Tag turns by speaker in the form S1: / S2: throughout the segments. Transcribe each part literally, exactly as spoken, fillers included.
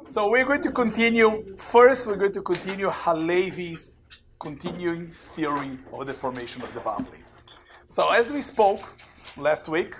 S1: So we're going to continue. First, we're going to continue Halevi's continuing theory of the formation of the Bavli. So as we spoke last week,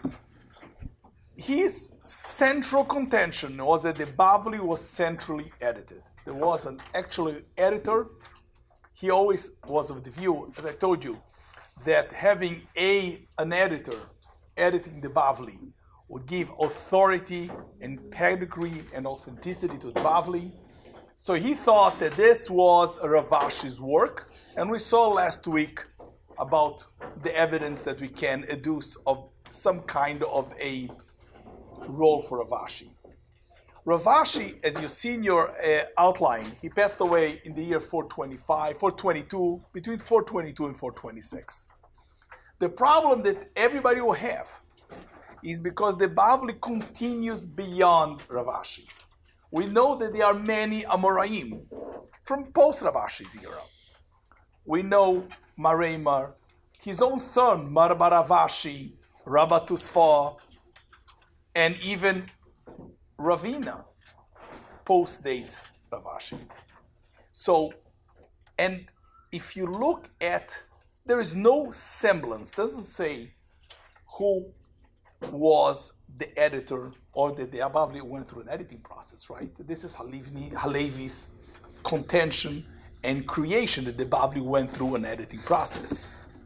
S1: his central contention was that the Bavli was centrally edited. There was an actual editor. He always was of the view, as I told you, that having a an editor editing the Bavli would give authority and pedigree and authenticity to the Bavli. So he thought that this was Rav Ashi's work, and we saw last week about the evidence that we can adduce of some kind of a role for Rav Ashi. Rav Ashi, as you see in your uh, outline, he passed away in the year four twenty-five, four twenty-two, between four twenty-two and four twenty-six. The problem that everybody will have is because the Bavli continues beyond Rav Ashi. We know that there are many Amoraim from post-Rav Ashi's era. We know Mareimar, his own son, Mar bar Rav Ashi, Rabba Tusfa, and even Ravina post-dates Rav Ashi. So, and if you look at, there is no semblance, doesn't say who was the editor or that the Bavli went through an editing process, right? This is Halevi, Halevi's contention and creation that the Bavli went through an editing process.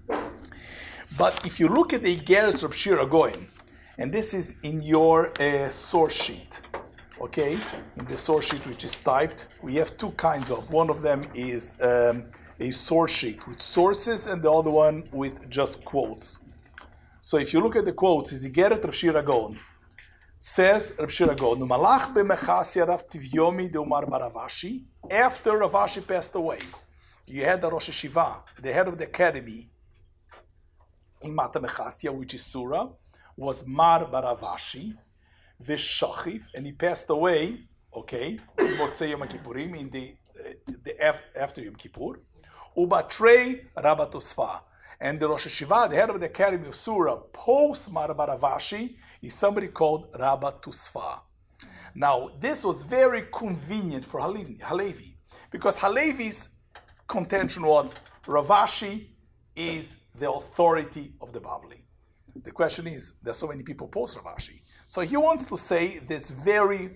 S1: But if you look at the Igeres of Shira Goyen, and this is in your uh, source sheet, okay? In the source sheet which is typed, we have two kinds of. One of them is um, a source sheet with sources, and the other one with just quotes. So if you look at the quotes, is Igeret Rav Shira Gaon. Says Rav Shira Gaon, Malach b'mechasya Rav Tivyomi de Umar bar Rav Ashi. After Rav Ashi passed away, you had the Rosh Hashiva, the head of the academy in Mata Mechasya, which is Surah, was Mar bar Rav Ashi, V'shachiv, and he passed away, okay, in Motzei Yom Kippurim, in the, uh, the after Yom Kippur, Ubatrei Rabba Tosfa. And the Rosh Hashiva, the head of the Academy of Surah, post Mar bar Rav Ashi, is somebody called Rabba Tusfa. Now, this was very convenient for Halevi, Halevi because Halevi's contention was Rav Ashi is the authority of the Bavli. The question is, there's so many people post Rav Ashi. So he wants to say this very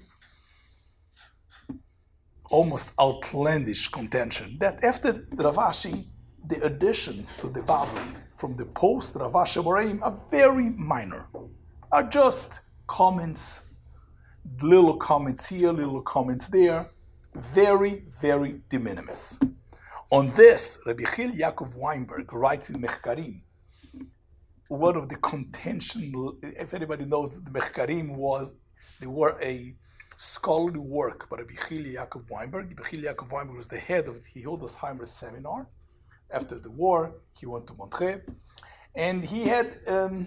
S1: almost outlandish contention that after Rav Ashi, the additions to the Bavli from the post Rav Ashi Amoraim are very minor, are just comments, little comments here, little comments there, very, very de minimis. On this, Rabbi Chil Yaakov Weinberg writes in Mechkarim, one of the contention, if anybody knows, the Mechkarim was, they were a scholarly work by Rabbi Chil Yaakov Weinberg. Rabbi Chil Yaakov Weinberg was the head of the Hildesheimer seminar. After the war, he went to Montreux, and he had, um,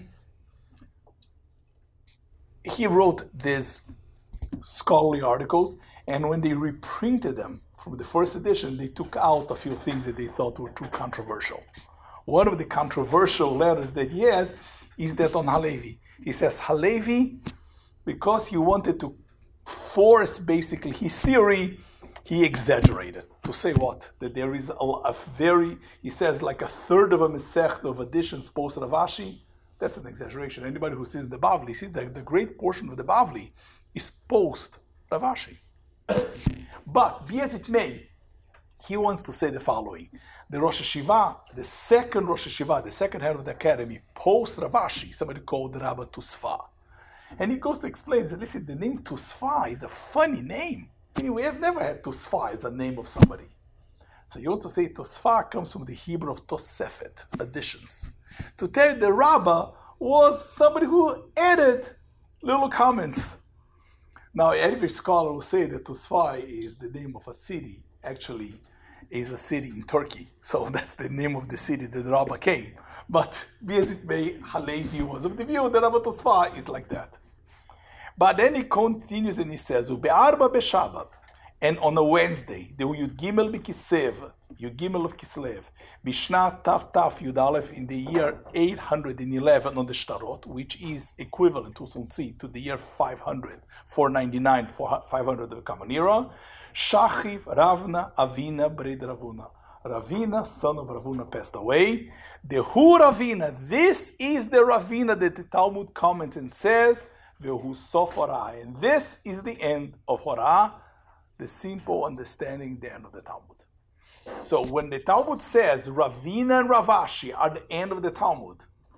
S1: he wrote these scholarly articles, and when they reprinted them from the first edition, they took out a few things that they thought were too controversial. One of the controversial letters that he has is that on Halevi. He says, Halevi, because he wanted to force basically his theory, he exaggerated. To say what? That there is a, a very, he says like a third of a Masech of additions post Rav Ashi. That's an exaggeration. Anybody who sees the Bavli sees that the great portion of the Bavli is post Rav Ashi. But be as it may, he wants to say the following. The Rosh Hashiva, the second Rosh Hashiva, the second head of the academy, post Rav Ashi, somebody called Rabba Tusfa. And he goes to explain that, listen, the name Tusfa is a funny name. Meaning we have never had Tusfa as a name of somebody. So you also say Tusfa comes from the Hebrew of Tosefet, additions. To tell you the Rabbah was somebody who added little comments. Now every scholar will say that Tusfa is the name of a city. Actually, is a city in Turkey. So that's the name of the city that the Rabbah came. But be as it may, Halevi was of the view that Rabba Tusfa is like that. But then he continues and he says, Ube'arba beShabbat, and on a Wednesday, the Yud Gimel B'Kislev, Yud Gimel of Kislev, Bishnat Tav Tav Yud Aleph in the year eight hundred eleven on the Shtarot, which is equivalent to Sunsi to the year five hundred, four ninety-nine, five hundred of the Common Era, Shachiv Ravna Avina Bred Ravuna. Ravina, son of Ravuna, passed away. The Hu Ravina, this is the Ravina that the Talmud comments and says, Vehu Sof Hora. And this is the end of Hora, the simple understanding, the end of the Talmud. So when the Talmud says Ravina and Ravashi are the end of the Talmud,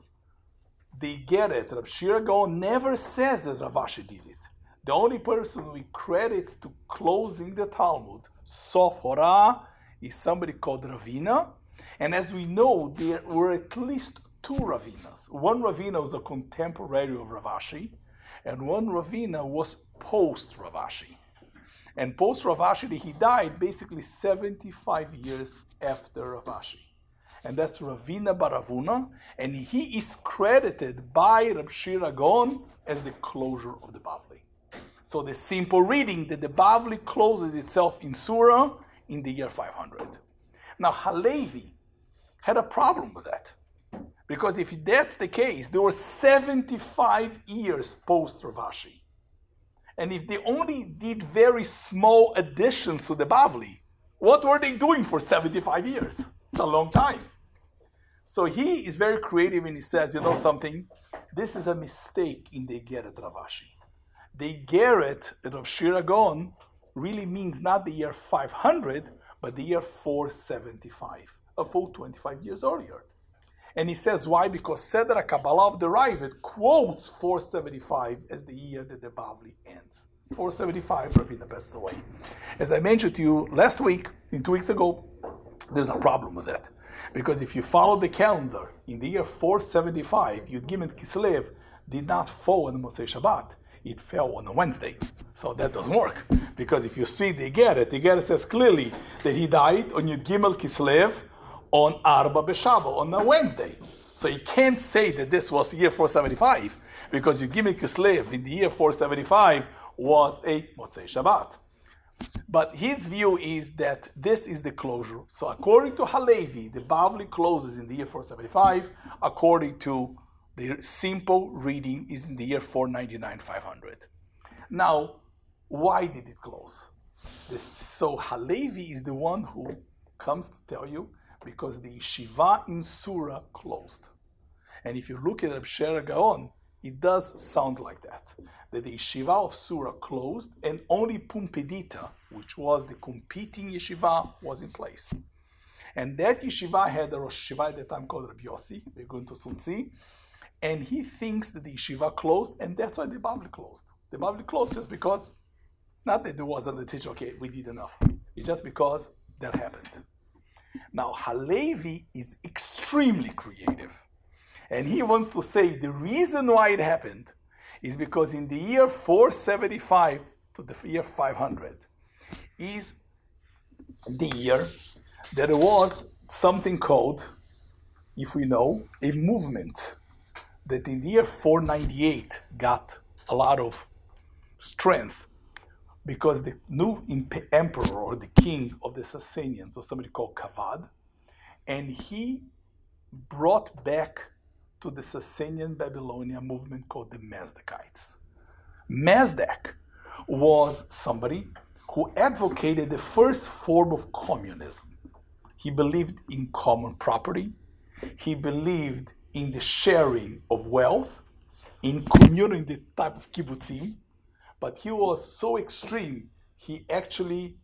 S1: they get it. Rab Shira Gaon never says that Ravashi did it. The only person we credit to closing the Talmud, Sof Hora, is somebody called Ravina. And as we know, there were at least two Ravinas. One Ravina was a contemporary of Ravashi, and one Ravina was post-Ravashi. And post-Ravashi, he died basically seventy-five years after Ravashi. And that's Ravina bar Ravuna, and he is credited by Rab Shira Gaon as the closure of the Bavli. So the simple reading that the Bavli closes itself in Surah in the year five hundred. Now Halevi had a problem with that, because if that's the case, there were seventy-five years post-Ravashi. And if they only did very small additions to the Bavli, what were they doing for seventy-five years? It's a long time. So he is very creative and he says, you know something? This is a mistake in the Igeret Ravashi. The Igeret of Shira Gaon really means not the year five hundred, but the year four seventy-five, a full twenty-five years earlier. And he says why? Because Seder HaKabbalah of the Ravid quotes four seventy-five as the year that the Bavli ends. four seventy-five, Ravina passed away. As I mentioned to you last week, in two weeks ago, there's a problem with that. Because if you follow the calendar, in the year four seventy-five, Yud Gimel Kislev did not fall on the Motzei Shabbat. It fell on a Wednesday. So that doesn't work. Because if you see the Igeret, the Igeret says clearly that he died on Yud Gimel Kislev on Arba B'Shaba, on a Wednesday. So you can't say that this was year four seventy-five, because Yud Gimel Kislev in the year four seventy-five was a Motzei Shabbat. But his view is that this is the closure. So according to Halevi, the Bavli closes in the year four seventy-five. According to the simple reading is in the year four ninety-nine, five hundred. Now, why did it close? This, so Halevi is the one who comes to tell you because the yeshiva in Surah closed. And if you look at Rab Shira Gaon, it does sound like that. That the yeshiva of Surah closed and only Pumbedita, which was the competing yeshiva, was in place. And that yeshiva had a Rosh Yeshiva at the time called Rabbi Yossi. We're going to soon see. And he thinks that the yeshiva closed, and that's why the Bavli closed. The Bavli closed just because, not that there wasn't a teacher, okay, we did enough. It's just because that happened. Now, Halevi is extremely creative. And he wants to say the reason why it happened is because in the year four seventy-five to the year five hundred is the year that there was something called, if we know, a movement that in the year four ninety-eight got a lot of strength because the new imp- emperor or the king of the Sassanians was somebody called Kavad, and he brought back to the Sassanian Babylonia movement called the Mazdakites. Mazdak was somebody who advocated the first form of communism. He believed in common property. He believed in the sharing of wealth, in community, the type of kibbutzim, but he was so extreme, he actually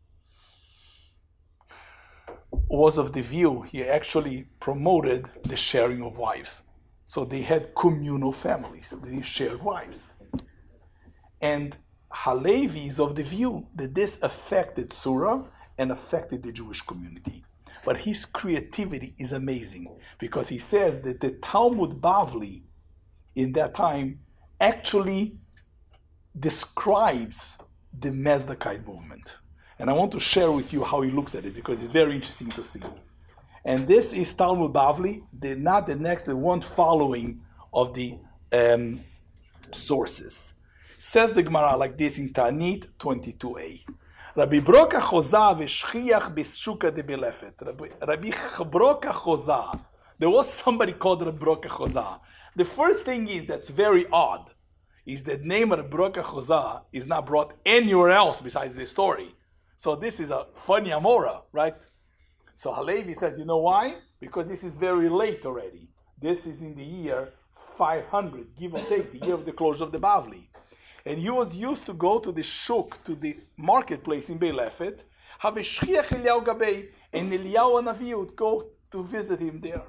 S1: was of the view, he actually promoted the sharing of wives. So they had communal families, they shared wives. And Halevi is of the view that this affected Surah and affected the Jewish community. But his creativity is amazing because he says that the Talmud Bavli in that time actually describes the Mazdakite movement. And I want to share with you how he looks at it because it's very interesting to see. And this is Talmud Bavli, the, not the next, the one following of the um, sources. Says the Gemara like this in Ta'anit twenty-two a. Rabbi Broka Choza v'shchiach b'shuka de Belefet. Rabbi Broka Choza. There was somebody called Rabbi Broka Choza. The first thing is that's very odd is that name Rabbi Broka Choza is not brought anywhere else besides this story. So this is a funny Amora, right? So Halevi says, you know why? Because this is very late already. This is in the year five hundred, give or take, the year of the closure of the Bavli. And he was used to go to the shuk, to the marketplace in Beilefet, have a shchiach Eliyahu Gabei, and Eliyahu Hanavi would go to visit him there.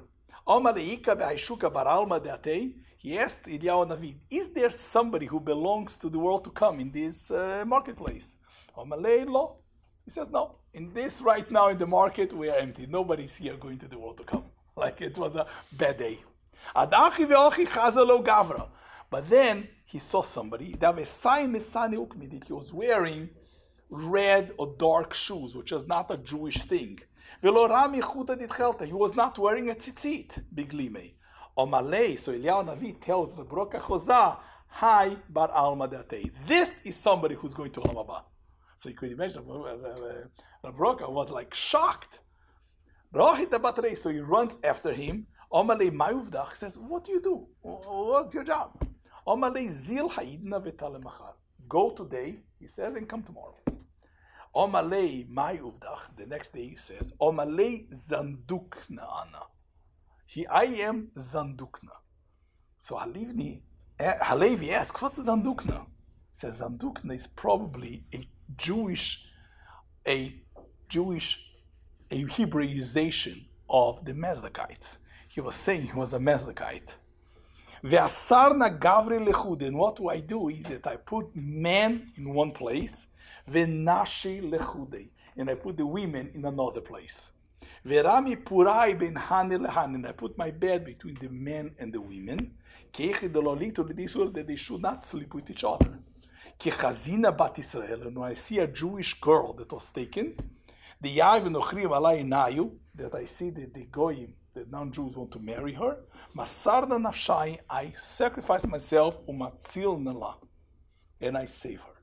S1: He asked Eliyahu Hanavi, is there somebody who belongs to the world to come in this uh, marketplace? He says, no. In this right now in the market, we are empty. Nobody's here going to the world to come. Like it was a bad day. But then he saw somebody that he was wearing red or dark shoes, which is not a Jewish thing. He was not wearing a tzitzit, biglime. Omalei, so Eliyahu Navi tells the Broka Choza, Hi bar alma datei. This is somebody who's going to Olam Haba. So you could imagine, the Broka was like shocked. So he runs after him. Omalei Mayuvdach says, what do you do? What's your job? Omalei zil haidna v'talemachar. Go today, he says, and come tomorrow. Omalei Mayuvdach, the next day he says, Omalei zandukna ana. He, I am zandukna. So Halevni, Halevi asks, what's zandukna? He says zandukna is probably a Jewish, a Jewish, a Hebraization of the Mazdakites. He was saying he was a Mazdakite. Ve'asarna gavri lechud. And what do I do is that I put men in one place, ve'nashi lechude, and I put the women in another place. Ve'rami purai ben hani lehan, and I put my bed between the men and the women. Kechi delolito, that they should not sleep with each other. Kechazina bat Israel, and when I see a Jewish girl that was taken, the yav nochrim alai nayu, that I see that the goyim, the non-Jews want to marry her, masarda nafshai, I sacrifice myself, umatzil nala, and I save her.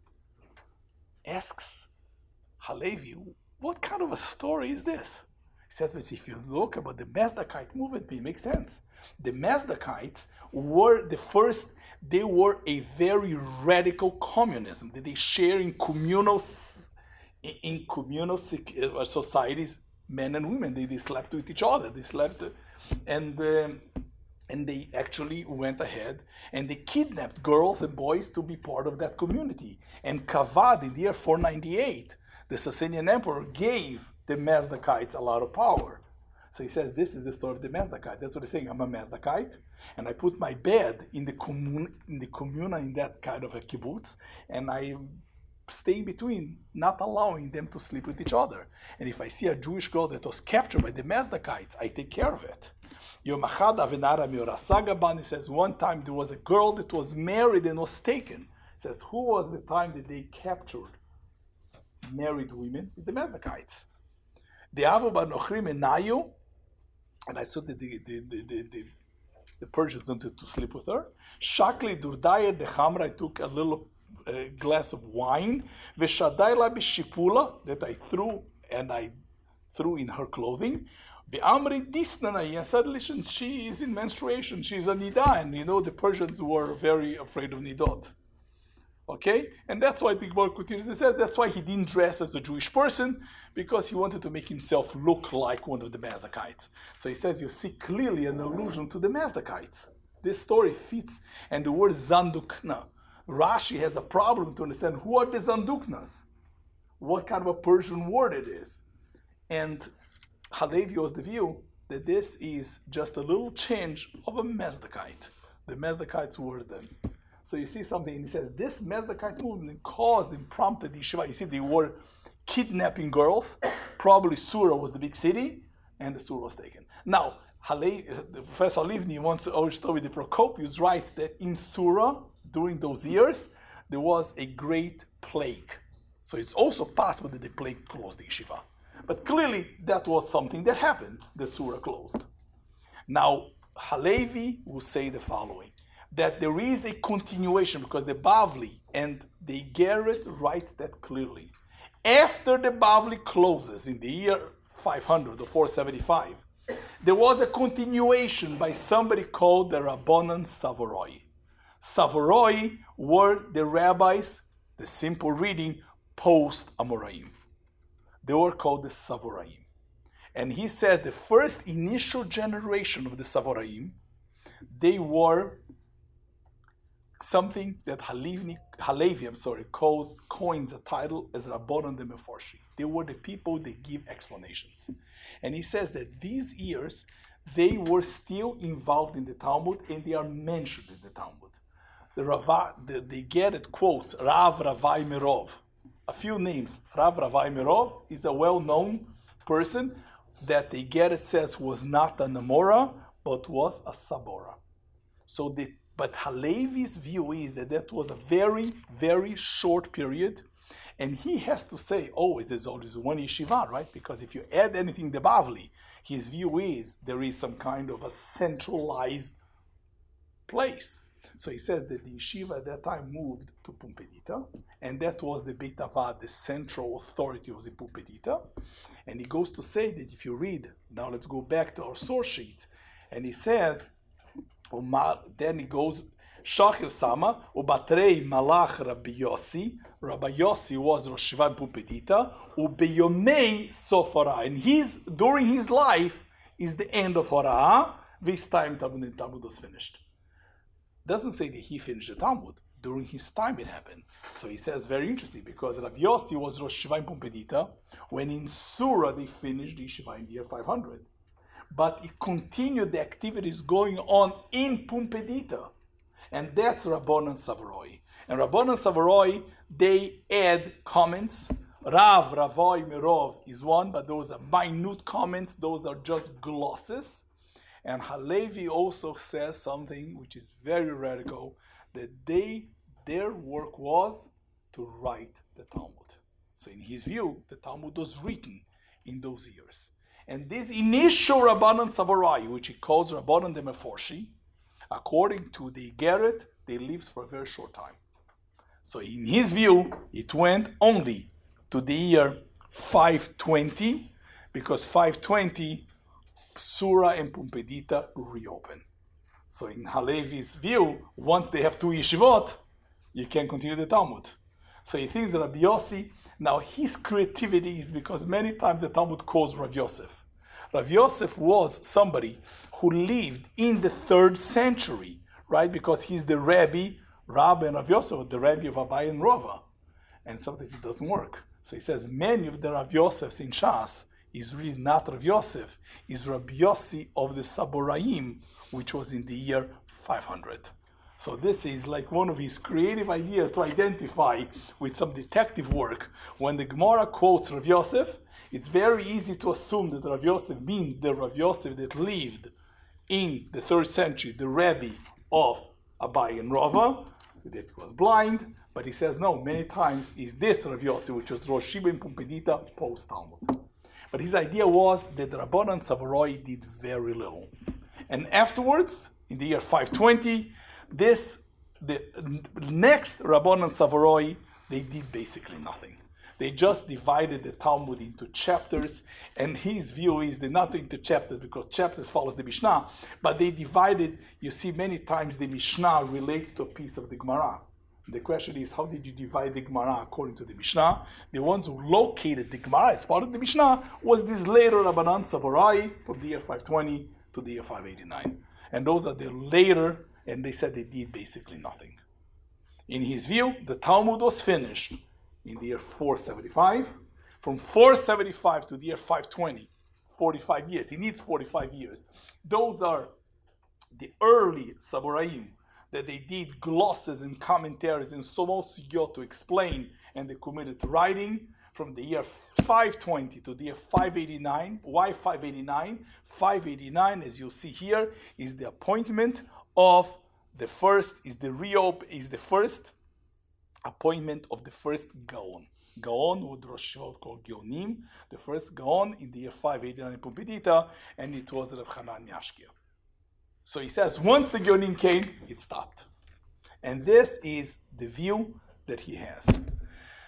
S1: Asks Halevi, what kind of a story is this? He says, but if you look about the Mazdakite movement, it makes sense. The Mazdakites were the first, they were a very radical communism that they share in communal, in communal societies, men and women. They, they slept with each other. They slept, and um, and they actually went ahead and they kidnapped girls and boys to be part of that community. And Kavad, in the year four ninety-eight, the Sasanian emperor gave the Mazdakites a lot of power. So he says, this is the story of the Mazdakite. That's what he's saying. I'm a Mazdakite, and I put my bed in the commun, in the communa, in that kind of a kibbutz, and I stay in between, not allowing them to sleep with each other. And if I see a Jewish girl that was captured by the Mazdakites, I take care of it. Yom Echad Avenara Miorasagaban, he says, one time there was a girl that was married and was taken. He says, who was the time that they captured married women? It's the Mazdakites. The Avu Bar Nochrim and Nayu, and I saw that the, the, the, the, the, the Persians wanted to sleep with her. Shakli Durdaya de Hamra, I took a little uh, glass of wine. Veshadayla bishipula, that I threw and I threw in her clothing. The Amri Disnanai, I said, listen, she is in menstruation, she's a Nida, and you know the Persians were very afraid of Nidot. Okay? And that's why the Gemara continues and says that's why he didn't dress as a Jewish person, because he wanted to make himself look like one of the Mazdakites. So he says you see clearly an allusion to the Mazdakites. This story fits, and the word Zandukna. Rashi has a problem to understand who are the Zanduknas, what kind of a Persian word it is. And Halevi was the view that this is just a little change of a Mazdakite. The Mazdakites were them. So you see something, and he says, this Mazdakite movement caused and prompted the Yeshiva. You see, they were kidnapping girls. Probably Sura was the big city, and the Sura was taken. Now, Hale, Professor Livni once always told me, the Procopius writes that in Sura, during those years, there was a great plague. So it's also possible that the plague closed the Yeshiva. But clearly, that was something that happened. The Sura closed. Now, Halevi will say the following, that there is a continuation, because the Bavli and the Garrett write that clearly. After the Bavli closes in the year five hundred or four seventy-five, there was a continuation by somebody called the Rabbanan Savoroi. Savoroi were the rabbis, the simple reading, post-Amoraim. They were called the Savoraim. And he says the first initial generation of the Savoraim, they were something that Halevi, Halevi I'm sorry, calls, coins a title as Rabbanan de Mefarshi. They were the people that give explanations. And he says that these years, they were still involved in the Talmud and they are mentioned in the Talmud. The Rava, the, they get it quotes Rav Ravai Mirov. A few names. Rav Ravai Mirov is a well-known person that they get it says was not a Namora, but was a Sabora. So the But Halevi's view is that that was a very, very short period. And he has to say, always, there's always one yeshiva, right? Because if you add anything to Bavli, his view is there is some kind of a centralized place. So he says that the yeshiva at that time moved to Pumbedita, and that was the Beit Avad, the central authority was in Pumbedita. And he goes to say that if you read, now let's go back to our source sheet, and he says, then he goes, Shachir Sama, Ubatrei Malach Rabbi Yossi. Rabbi Yossi was Rosh Yeshiva in Pumbedita. Ubeyomei Sof Hora. And his, during his life is the end of Hora. This time Talmud, Talmud was finished. Doesn't say that he finished the Talmud. During his time it happened. So he says very interesting because Rabbi Yossi was Rosh Yeshiva in Pumbedita when in Surah they finished the Yeshiva in the year five hundred. But it continued the activities going on in Pumbedita. And that's Rabbanan Savoroi. And Rabbanan Savoroi, they add comments. Rav, Ravoi, Mirov is one, but those are minute comments. Those are just glosses. And Halevi also says something which is very radical, that they, their work was to write the Talmud. So in his view, the Talmud was written in those years. And this initial Rabbanan Savoroi, which he calls Rabbanan de Mefarshi, according to the Garrett, they lived for a very short time. So in his view, it went only to the year five twenty, because five twenty, Surah and Pumbedita reopen. So in Halevi's view, once they have two yeshivot, you can continue the Talmud. So he thinks that Rabbi Yossi, now his creativity is because many times the Talmud calls Rav Yosef. Rav Yosef was somebody who lived in the third century, right? Because he's the Rabbi, Rabbi and Rav Yosef, the Rabbi of Abai and Rava. And sometimes it doesn't work. So he says many of the Rav Yosefs in Shas is really not Rav Yosef, is Rabbi Yossi of the Saboraim, which was in the year five hundred. So this is like one of his creative ideas to identify with some detective work. When the Gemara quotes Rav Yosef, it's very easy to assume that Rav Yosef means the Rav Yosef that lived in the third century, the Rabbi of Abai and Rava, that was blind. But he says, no, many times is this Rav Yosef, which was Rosh Yeshiva in Pumbedita, post-Talmud. But his idea was that the Rabbanan Savoroi did very little. And afterwards, in the year five twenty, this, the next Rabbanan Savoroi, they did basically nothing. They just divided the Talmud into chapters, and his view is they're not into chapters because chapters follows the Mishnah, but they divided, you see many times the Mishnah relates to a piece of the Gemara. The question is, how did you divide the Gemara according to the Mishnah? The ones who located the Gemara as part of the Mishnah was this later Rabbanan Savoroi from the year five twenty to the year five eighty-nine. And those are the later, and they said they did basically nothing. In his view, the Talmud was finished in the year four seventy-five. From four seventy-five to the year five twenty, forty-five years. He needs forty-five years. Those are the early Saboraim, that they did glosses and commentaries and so on to explain, and they committed to writing. From the year five twenty to the year five eighty-nine. Why five eighty-nine? five eighty-nine, as you'll see here, is the appointment of the first, is the reop, is the first appointment of the first Gaon. Gaon would Rosh Yeshiva called Gaonim, the first Gaon in the year five eighty-nine in Pumbedita, and it was Rav Hanan Yashkia. So he says, once the Gaonim came, it stopped. And this is the view that he has.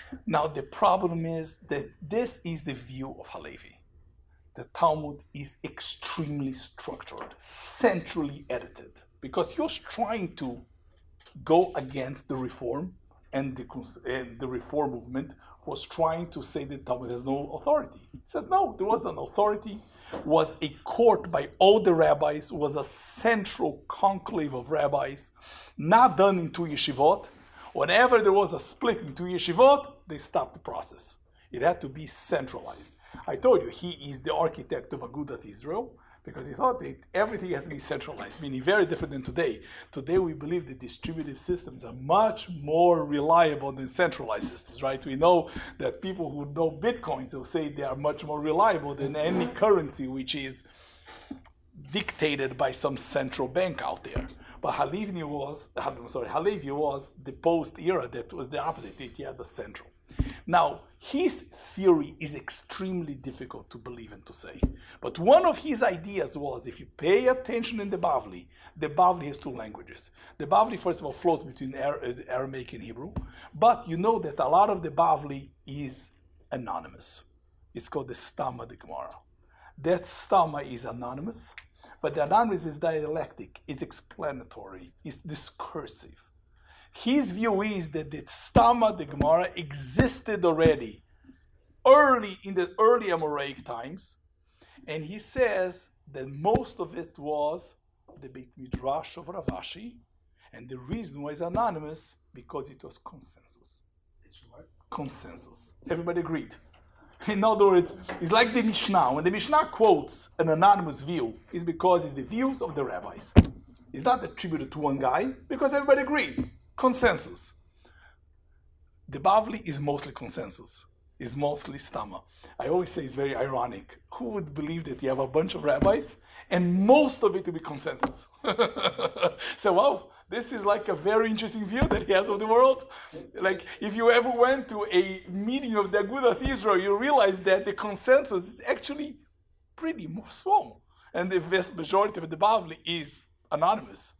S1: Now the problem is that this is the view of Halevi. The Talmud is extremely structured, centrally edited, because he was trying to go against the reform, and the, and the reform movement was trying to say that Talmud has no authority. He says, no, there was an authority, was a court by all the rabbis, was a central conclave of rabbis, not done in two yeshivot. Whenever there was a split in two yeshivot, they stopped the process. It had to be centralized. I told you, he is the architect of Agudat Israel, because he thought that everything has to be centralized, meaning very different than today. Today we believe that distributed systems are much more reliable than centralized systems, right? We know that people who know Bitcoin will say they are much more reliable than any currency which is dictated by some central bank out there. But Halevi was, I'm sorry, Halevi was the post-era that was the opposite. He had the central. Now, his theory is extremely difficult to believe and to say. But one of his ideas was, if you pay attention in the Bavli, the Bavli has two languages. The Bavli, first of all, floats between Aramaic and Hebrew. But you know that a lot of the Bavli is anonymous. It's called the Stama de Gemara. That Stama is anonymous, but the anonymous is dialectic, it's explanatory, it's discursive. His view is that the Stama, the Gemara, existed already early in the early Amoraic times, and he says that most of it was the Beit Midrash of Rav Ashi, and the reason why it's anonymous because it was consensus.
S2: It's what?
S1: Consensus. Everybody agreed. In other words, it's like the Mishnah. When the Mishnah quotes an anonymous view, it's because it's the views of the rabbis. It's not attributed to one guy because everybody agreed. Consensus. The Bavli is mostly consensus. It's mostly Stama. I always say it's very ironic. Who would believe that you have a bunch of rabbis and most of it will be consensus? So, wow, this is like a very interesting view that he has of the world. Like, if you ever went to a meeting of the Agudat Israel, you realize that the consensus is actually pretty small. And the vast majority of the Bavli is anonymous.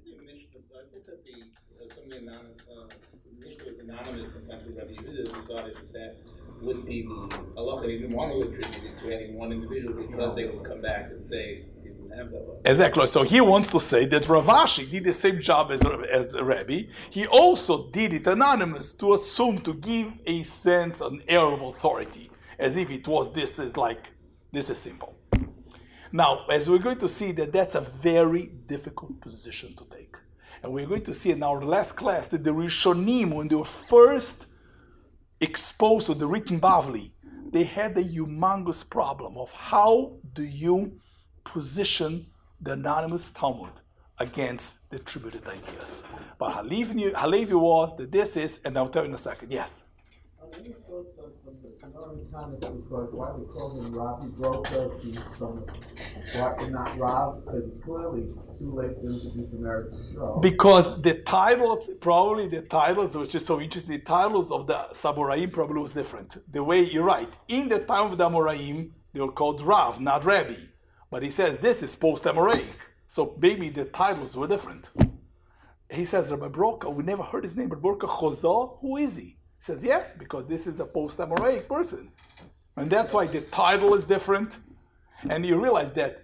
S3: Some of the anonymous, uh, initially anonymous, sometimes we Rabbi Yehuda decided that that would be the halacha. They didn't want to attribute it to any one individual because they would come back and say they didn't have that.
S1: Exactly. So he wants to say that Rav Ashi did the same job as as a Rabbi. He also did it anonymous to assume, to give a sense, an air of authority, as if it was this is like this is simple. Now, as we're going to see, that that's a very difficult position to take. And we're going to see in our last class that the Rishonim, when they were first exposed to the written Bavli, they had a humongous problem of how do you position the anonymous Talmud against the attributed ideas. But Halevi, Halevi was that this is, and I'll tell you in a second. Yes?
S4: Any thoughts on the Canonic Thomas, because why we call him Rav? He broke up, he's from, why not Rav? Because clearly it's too late for him to be from Eretz Yisrael.
S1: Because the titles, probably the titles, which is so interesting, the titles of the Samoraim probably was different. The way, you're right, in the time of the Amoraim, they were called Rav, not Rabbi. But he says this is post-Amoraic, so maybe the titles were different. He says, Rabbi Broka, we never heard his name, but Broka Chozah, who is he? He says, yes, because this is a post-Amoraic person. And that's why the title is different. And you realize that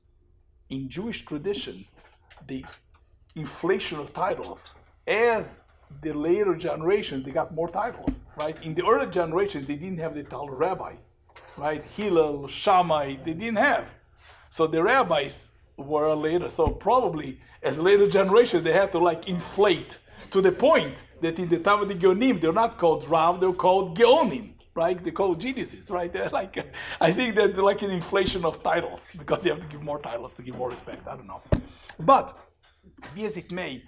S1: in Jewish tradition, the inflation of titles, as the later generations, they got more titles, right? In the early generations, they didn't have the title rabbi, right? Hillel, Shammai, they didn't have. So the rabbis were later. So probably, as later generations, they had to like inflate to the point that in the time of the Geonim, they're not called Rav, they're called Geonim, right? They're called geniuses, right? They're like, I think that they're like an inflation of titles because you have to give more titles to give more respect. I don't know. But, be as it may,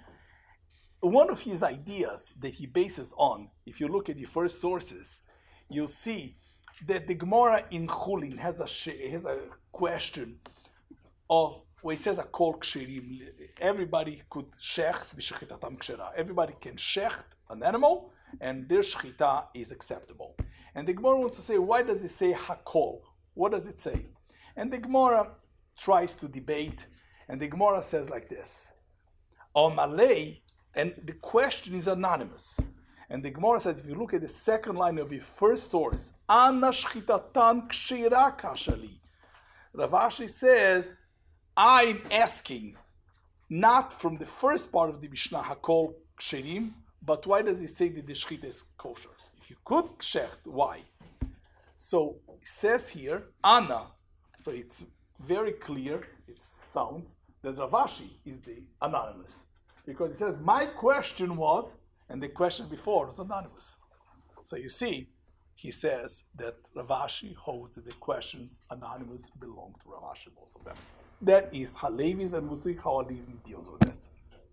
S1: one of his ideas that he bases on, if you look at the first sources, you'll see that the Gemara in Chulin has a, has a question of, where it says a kol ksherim, everybody could shecht v'shechitatam kshera. Everybody can shecht an animal, and their shechita is acceptable. And the Gemara wants to say, why does it say hakol? What does it say? And the Gemara tries to debate, and the Gemara says like this: Omalei, and the question is anonymous. And the Gemara says, if you look at the second line of the first source, Ana shchitatan kshira kashali. Rav Ashi says, I'm asking, not from the first part of the Mishnah, Hakol ksherim, but why does he say that the shchita is kosher? If you could kshecht, why? So it says here, Ana, so it's very clear, it sounds, that Rav Ashi is the anonymous. Because he says, my question was, and the question before was anonymous. So you see, he says that Rav Ashi holds that the questions anonymous belong to Rav Ashi, both of them. That is Halevi's, and we'll see how Halevi deals with this.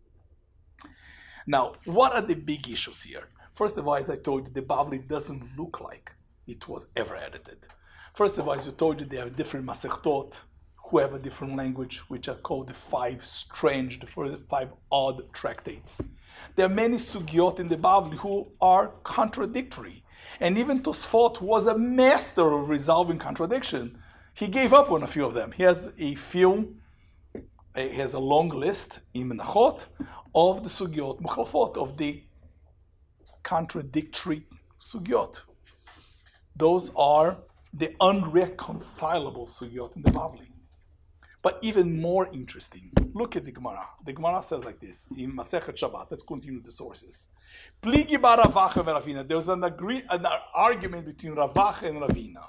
S1: Now, what are the big issues here? First of all, as I told you, the Bavli doesn't look like it was ever edited. First of all, as I told you, they have different Masechtot who have a different language, which are called the five strange, the first five odd tractates. There are many sugyot in the Bavli who are contradictory. And even Tosfot was a master of resolving contradiction. He gave up on a few of them. He has a few, he has a long list in Menachot of the sugyot, mukhalafot, of the contradictory sugyot. Those are the unreconcilable sugyot in the Bavli. But even more interesting, look at the Gemara. The Gemara says like this, in Masechet Shabbat. Let's continue the sources. Pligi bar Ravacha veRavina. There was an, agree, an argument between Ravacha and Ravina.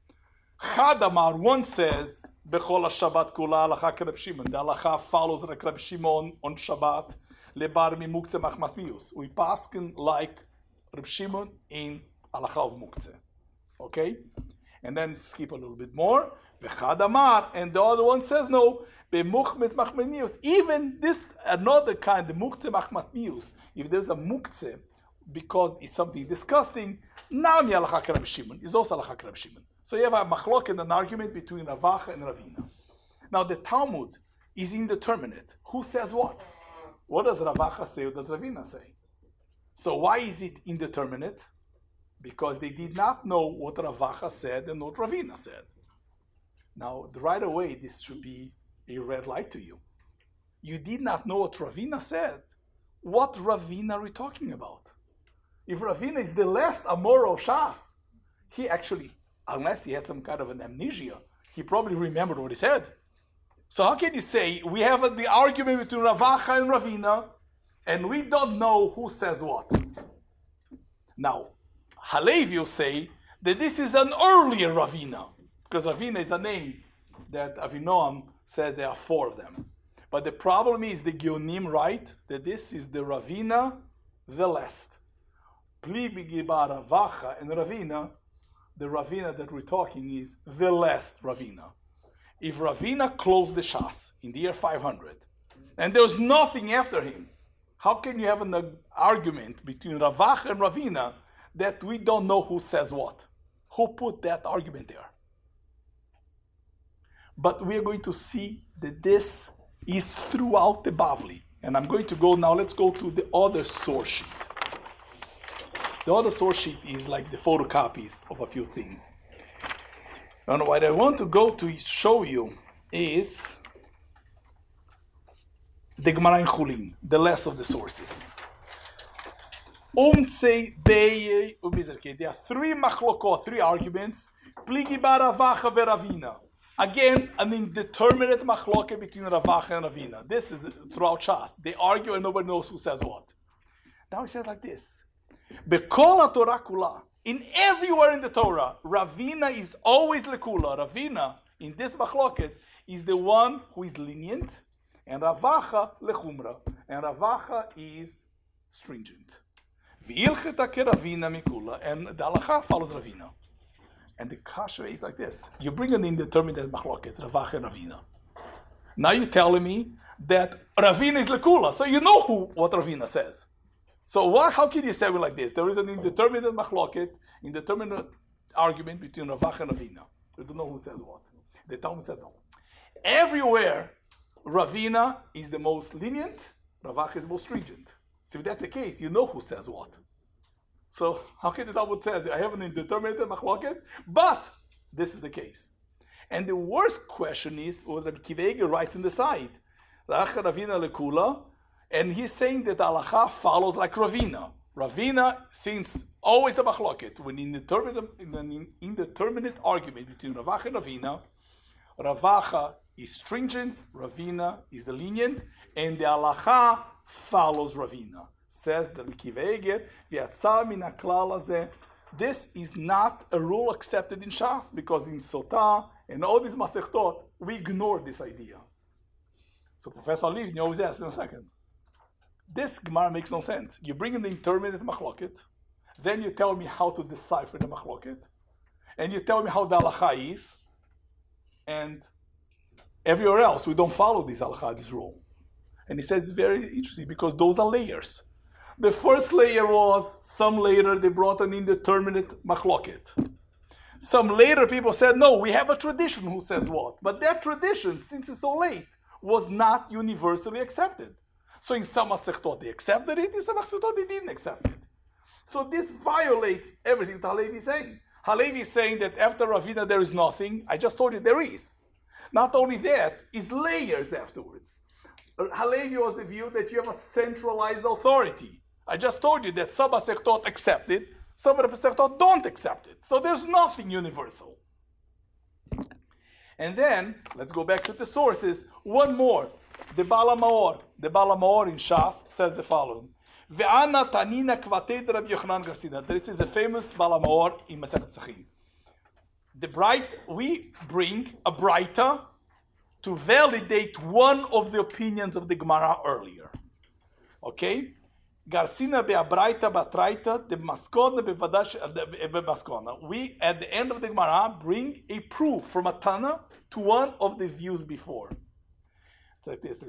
S1: Chad Amar, one says, Bechol HaShabbat kula halacha keReb Shimon. The halacha follows like Reb Shimon on Shabbat. Lebar mi muktzeh machmatmius. We paskin like Reb Shimon in halacha of muktzeh. Okay? And then skip a little bit more. V'chad Amar, and the other one says no. Bemuchmet machmatmius. Even this another kind, the muktzeh machmatmius. If there's a muktzeh because it's something disgusting, now mi halacha keReb Shimon is also halacha keReb Shimon. So you have a machlok and an argument between Ravacha and Ravina. Now the Talmud is indeterminate. Who says what? What does Ravacha say or does Ravina say? So why is it indeterminate? Because they did not know what Ravacha said and what Ravina said. Now, right away, this should be a red light to you. You did not know what Ravina said. What Ravina are we talking about? If Ravina is the last Amora of Shas, he actually, unless he had some kind of an amnesia, he probably remembered what he said. So how can you say we have a, the argument between Ravacha and Ravina, and we don't know who says what? Now, Halevi will say that this is an earlier Ravina, because Ravina is a name that Avinoam says there are four of them. But the problem is the Geonim write that this is the Ravina, the last. Pli Bigiba Ravacha and Ravina, the Ravina that we're talking is the last Ravina. If Ravina closed the Shas in the year five hundred, and there's nothing after him, how can you have an uh, argument between Ravacha and Ravina that we don't know who says what? Who put that argument there? But we are going to see that this is throughout the Bavli. And I'm going to go now, let's go to the other source sheet. The other source sheet is like the photocopies of a few things. And what I want to go to show you is the Gemara in Chulin, the last of the sources. Umtzei, Beye, Ubizerke. There are three machlokot, three arguments. Pligi bar Ravacha veRavina. Again, an indeterminate machloket between Ravacha and Ravina. This is throughout Shas. They argue and nobody knows who says what. Now he says like this. Bekol HaTorah kula. In everywhere in the Torah, Ravina is always lekula. Ravina, in this machloket, is the one who is lenient, and Ravacha lechumra. And Ravacha is stringent. V'ilcheta keRavina mikula. And the halacha follows Ravina. And the kasha is like this. You bring an indeterminate machloket, Ravacha and Ravina. Now you're telling me that Ravina is lekula, so you know who what Ravina says. So why, how can you say it like this? There is an indeterminate machloket, indeterminate argument between Ravacha and Ravina. You don't know who says what. The Talmud says no. Everywhere, Ravina is the most lenient, Ravacha is the most stringent. So if that's the case, you know who says what. So how can the Talmud say, I have an indeterminate machloket, but this is the case. And the worst question is what Rabbi Akiva Eiger writes in the side. Ravacha Ravina lekula, and he's saying that halacha follows like Ravina. Ravina, since always the machloket, when in indeterminate, in an indeterminate argument between Ravacha and Ravina, Ravacha is stringent, Ravina is the lenient, and the halacha follows Ravina. Says the Rikiva Eger, v'yatsa min haklal hazeh. This is not a rule accepted in Shas, because in Sotah and all these Masechtot, we ignore this idea. So Professor Livni always asks me a second. This Gemara makes no sense. You bring in the intermediate machloket, then you tell me how to decipher the machloket, and you tell me how the halacha is, and everywhere else we don't follow this halacha, this rule. And he says it's very interesting because those are layers. The first layer was, some later they brought an indeterminate machloket. Some later people said, no, we have a tradition who says what. But that tradition, since it's so late, was not universally accepted. So in some Masechtot they accepted it, in some Masechtot they didn't accept it. So this violates everything that Halevi is saying. Halevi is saying that after Ravina there is nothing. I just told you there is. Not only that, it's layers afterwards. Halevi was the view that you have a centralized authority. I just told you that some Masechtot accept it, some of the Masechtot don't accept it. So there's nothing universal. And then, let's go back to the sources. One more. The Bala Maor. The Bala Maor in Shas says the following. Ve'ana tanina kvatei de Rabbi Yochanan Garsina. This is a famous Bala Maor in Masechet Tzachim. The bright, we bring a Braita to validate one of the opinions of the Gemara earlier. Okay? Garsina be'abraita batraita de maskona bevadash be'maskona. We, at the end of the Gemara, bring a proof from a Tana to one of the views before. This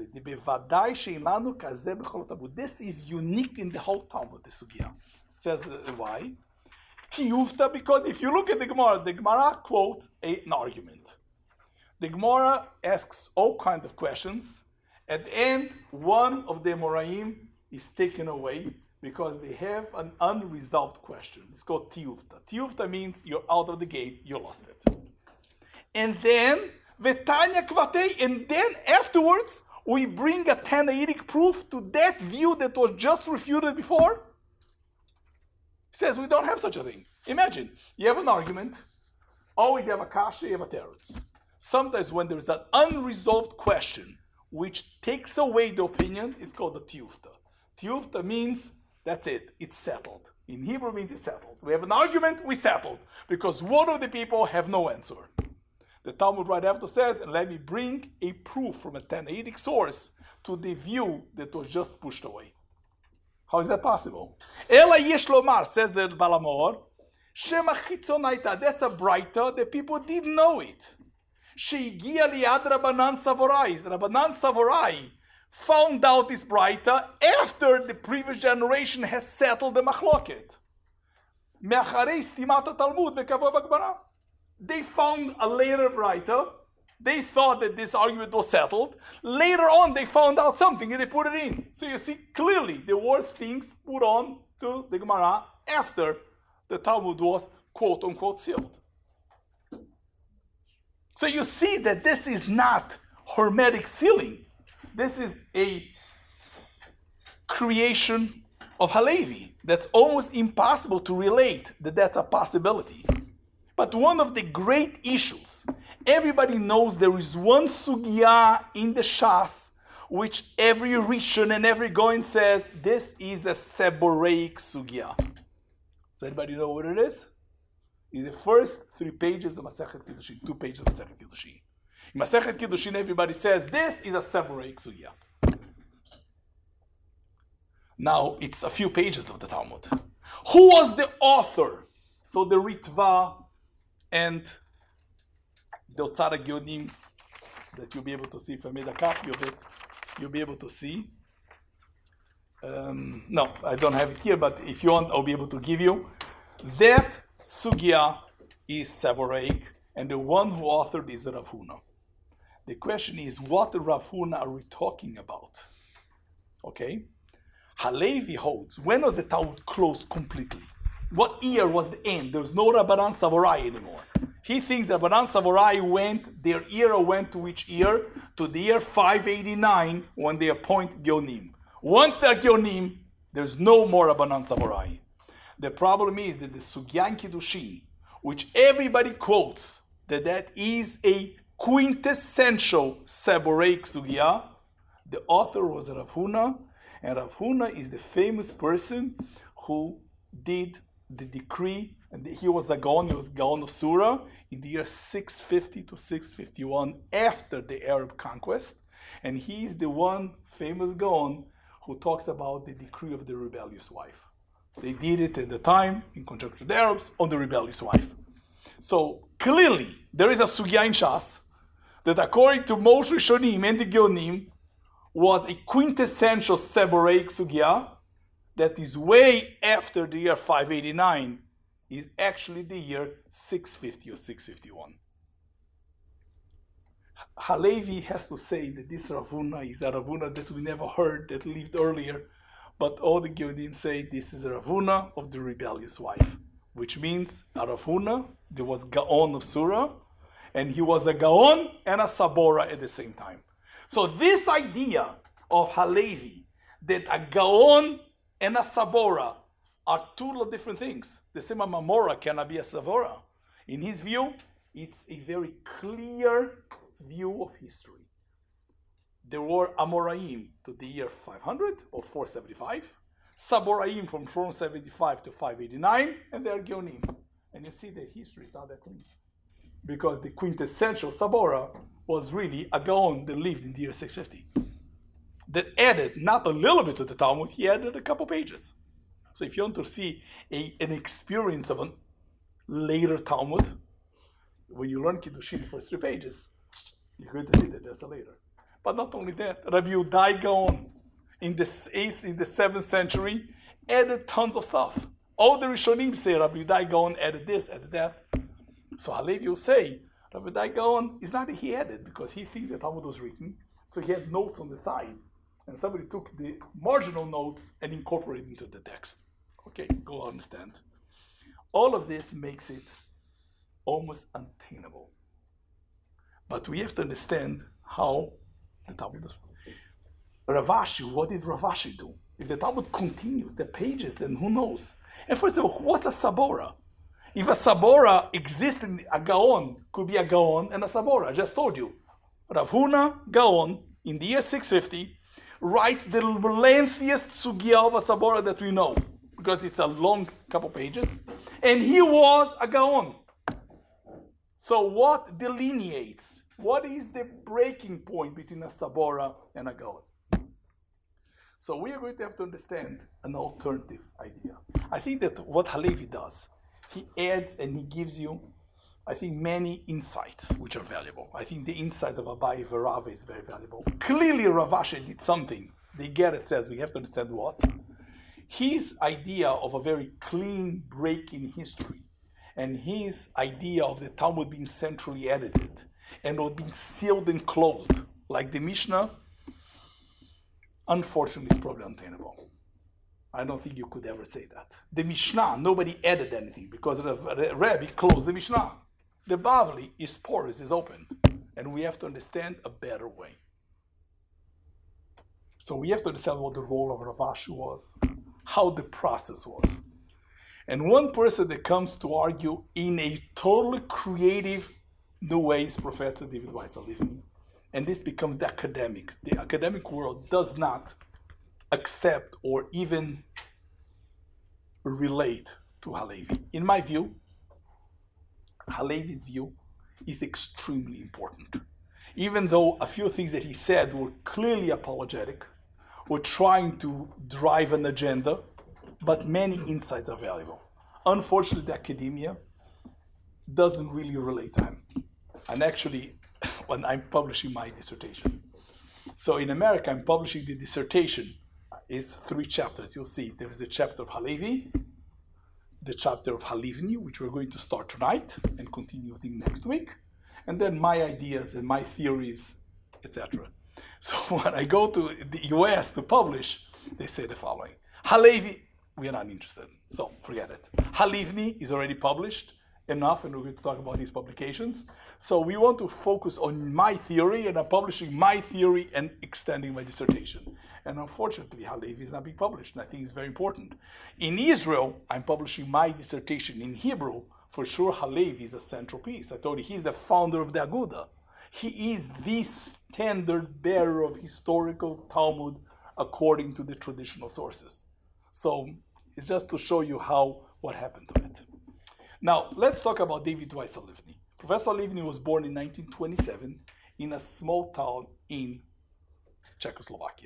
S1: is unique in the whole Talmud, the Sugya. Says why? Tiyufta, because if you look at the Gemara, the Gemara quotes a, an argument. The Gemara asks all kinds of questions. At the end, one of the Moraim is taken away because they have an unresolved question. It's called Tiyufta. Tiyufta means you're out of the game, you lost it. And then, Vetanya Kvatei, and then afterwards, we bring a Tannaitic proof to that view that was just refuted before. He says we don't have such a thing. Imagine, you have an argument, always you have a kasha, you have a teretz. Sometimes when there's an unresolved question, which takes away the opinion, it's called the Tiyufta. Tiyufta means, that's it, it's settled. In Hebrew means it's settled. We have an argument, we settled. Because one of the people have no answer. The Talmud right after says, and let me bring a proof from a Tannaitic source to the view that was just pushed away. How is that possible? Ela yesh lomar, says the Bala Maor, Shema chitzonaita, that's a Braita, the people didn't know it. Sheigia liad Rabbanan Savorai. Rabbanan Savorai found out this Braita after the previous generation has settled the machloket. Me'acharei stimat Talmud ve'kavod b'Gemara. They found a later Braita. They thought that this argument was settled. Later on, they found out something and they put it in. So you see, clearly, there were things put on to the Gemara after the Talmud was quote-unquote sealed. So you see that this is not hermetic sealing. This is a creation of Halevi that's almost impossible to relate that that's a possibility. But one of the great issues, everybody knows there is one sugya in the Shas which every Rishon and every Goin says this is a Seboreic sugya. Does anybody know what it is? It's the first three pages of Masechet Kiddushin, two pages of Masechet Kiddushin. In Masechet Kiddushin, everybody says this is a Seboreic sugya. Now it's a few pages of the Talmud. Who was the author? So the Ritva and the Otzar HaGeonim that you'll be able to see. If I made a copy of it, you'll be able to see. Um, no, I don't have it here, but if you want, I'll be able to give you. That sugya is Seboreic, and the one who authored is Rav Huna. The question is, what Rav Huna are we talking about? Okay? Halevi holds, when was the Talmud closed completely? What year was the end? There was no Rabbanan Savorai anymore. He thinks that Rabbanan Savorai went, their era went to which year? To the year five eighty-nine, when they appoint Geonim. Once they're Geonim, There's no more Rabbanan Saborai. The problem is that the Sugya in Kiddushin, which everybody quotes, that that is a quintessential Saboraic Sugya, the author was Rav Huna, and Rav Huna is the famous person who did the decree, and he was a Gaon, he was Gaon of Sura, in the year six fifty to six fifty-one after the Arab conquest, and he is the one famous Gaon who talks about the decree of the rebellious wife. They did it at the time, in conjunction with the Arabs, on the rebellious wife. So clearly, there is a Sugya in Shas that according to Moshe Rishonim and the Geonim was a quintessential Saboraic Sugya that is way after the year five eighty-nine, is actually the year six fifty or six fifty-one. Halevi has to say that this Rav Huna is a Rav Huna that we never heard, that lived earlier, but all the Geonim say this is a Rav Huna of the rebellious wife, which means a Rav Huna, there was Gaon of Sura, and he was a Gaon and a Sabora at the same time. So this idea of Halevi, that a Gaon and a Sabora are two different things. The same Mamora cannot be a Sabora. In his view, it's a very clear view of history. There were Amoraim to the year five hundred or four seventy-five, Saboraim from four seventy-five to five eighty-nine, and they are Geonim. And you see that history is not that clean. Because the quintessential Sabora was really a Gaon that lived in the year six fifty. That added not a little bit to the Talmud, he added a couple pages. So if you want to see a, an experience of a later Talmud, when you learn Kiddushin for three pages, you're going to see that there's a later. But not only that, Rabbi Yudai Gaon in the eighth, in the seventh century, added tons of stuff. All the Rishonim say Rabbi Yudai Gaon added this, added that. So Halevi will say, Rabbi Yudai Gaon is not that he added, because he thinks the Talmud was written, so he had notes on the side, and somebody took the marginal notes and incorporated into the text. Okay, go understand. All of this makes it almost untenable. But we have to understand how the Talmud does. Ravashi, what did Ravashi do? If the Talmud continues, the pages, and who knows? And first of all, what's a Sabora? If a Sabora exists in a Gaon, could be a Gaon and a Sabora. I just told you. Rav Huna Gaon, in the year six fifty, writes the lengthiest Sugya of a Sabora that we know, because it's a long couple pages, and he was a Gaon. So what delineates? What is the breaking point between a Sabora and a Gaon? So we are going to have to understand an alternative idea. I think that what Halevi does, he adds and he gives you, I think, many insights which are valuable. I think the insight of Abaye Verave is very valuable. Clearly Ravashi did something. The Igeret says we have to understand what. His idea of a very clean break in history, and his idea of the Talmud being centrally edited and not being sealed and closed, like the Mishnah, unfortunately is probably untenable. I don't think you could ever say that. The Mishnah, nobody added anything because the Rebbe closed the Mishnah. The Bavli is porous, is open, and we have to understand a better way. So we have to understand what the role of Ravashi was, how the process was. And one person that comes to argue in a totally creative new way is Professor David Weiss Halivni. And this becomes the academic. The academic world does not accept or even relate to Halevi. In my view, Halevi's view is extremely important. Even though a few things that he said were clearly apologetic, were trying to drive an agenda, but many insights are valuable. Unfortunately, the academia doesn't really relate to him. And actually, when I'm publishing my dissertation. So in America, I'm publishing the dissertation. It's three chapters. You'll see there's the chapter of Halevi, the chapter of Halivni, which we're going to start tonight and continue next week, and then my ideas and my theories, et cetera. So when I go to the U S to publish, they say the following. Halevi, we are not interested, so forget it. Halivni is already published, enough, and we're going to talk about his publications. So we want to focus on my theory, and I'm publishing my theory and extending my dissertation. And unfortunately, Halevi is not being published, and I think it's very important. In Israel, I'm publishing my dissertation in Hebrew. For sure, Halevi is a central piece. I told you, he's the founder of the Aguda. He is the standard bearer of historical Talmud according to the traditional sources. So it's just to show you how, what happened to it. Now, let's talk about David Weiss Halivni. Professor Halivni was born in nineteen twenty-seven in a small town in Czechoslovakia.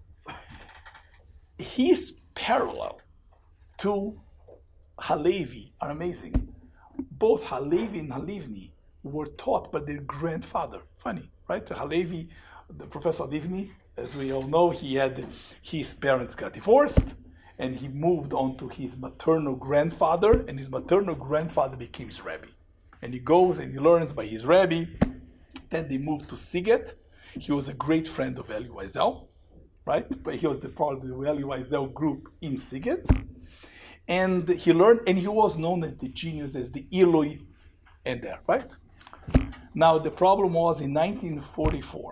S1: His parallel to Halevi are amazing. Both Halevi and Halivni were taught by their grandfather. Funny, right? Halevi, the Professor Halivni, as we all know, he had his parents got divorced, and he moved on to his maternal grandfather, and his maternal grandfather became his rabbi. And he goes and he learns by his rabbi. Then they moved to Siget. He was a great friend of Elie Wiesel, right? But he was the part of the Elie Wiesel group in Siget. And he learned, and he was known as the genius, as the Eloi Eder, right? Now, the problem was in nineteen forty-four,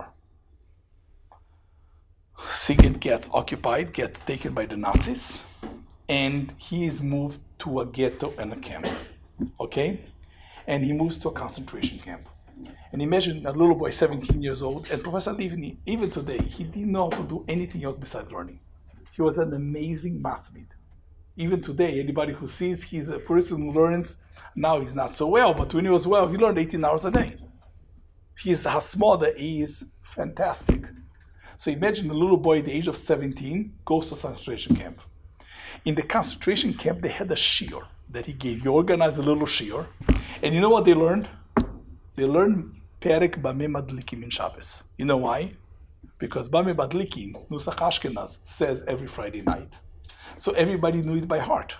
S1: Siget gets occupied, gets taken by the Nazis, and he is moved to a ghetto and a camp, okay? And he moves to a concentration camp. And imagine a little boy, seventeen years old, and Professor Halivni, even today, he didn't know how to do anything else besides learning. He was an amazing mathemate. Even today, anybody who sees he's a person who learns, now he's not so well, but when he was well, he learned eighteen hours a day. His Hasmoda is fantastic. So imagine a little boy at the age of seventeen goes to a concentration camp. In the concentration camp, they had a shiur that he gave. He organized a little shiur. And you know what they learned? They learned Perek Bameh Madlikim in Shabbos. You know why? Because Bameh Madlikim, Nusach Ashkenaz, says every Friday night. So everybody knew it by heart.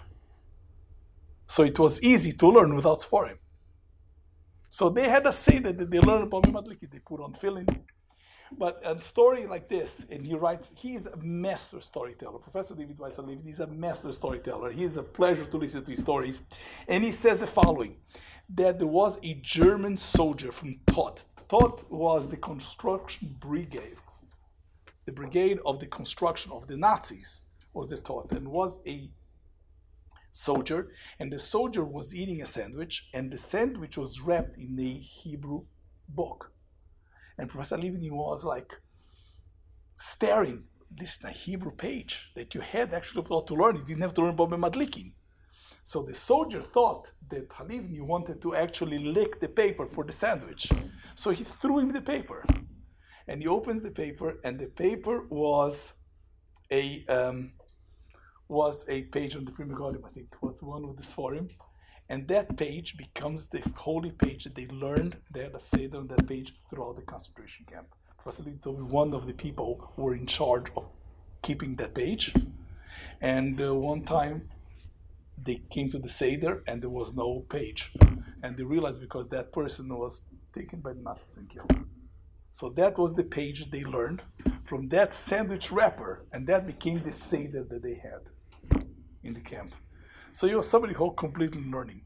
S1: So it was easy to learn without Sforim. So they had a seder that they learned about Bameh Madlikim. They put on tefillin. But a story like this, and he writes, he's a master storyteller. Professor David Weiss Halivni is a master storyteller. He's a pleasure to listen to his stories. And he says the following, that there was a German soldier from Todt. Todt was the construction brigade. The brigade of the construction of the Nazis was the Todt, and was a soldier. And the soldier was eating a sandwich, and the sandwich was wrapped in a Hebrew book. And Professor Halivni was like staring, this is a Hebrew page that you had actually thought to learn. You didn't have to learn Bameh Madlikin. So the soldier thought that Halivni wanted to actually lick the paper for the sandwich. So he threw him the paper. And he opens the paper, and the paper was a um, was a page on the Pri Megadim, I think, was one with the Sforim. And that page becomes the holy page that they learned. They had a seder on that page throughout the concentration camp. Professor Halivni told me one of the people who were in charge of keeping that page. And uh, one time they came to the seder and there was no page. And they realized because that person was taken by the Nazis and killed. So that was the page they learned from that sandwich wrapper, and that became the seder that they had in the camp. So you are somebody who completely learning.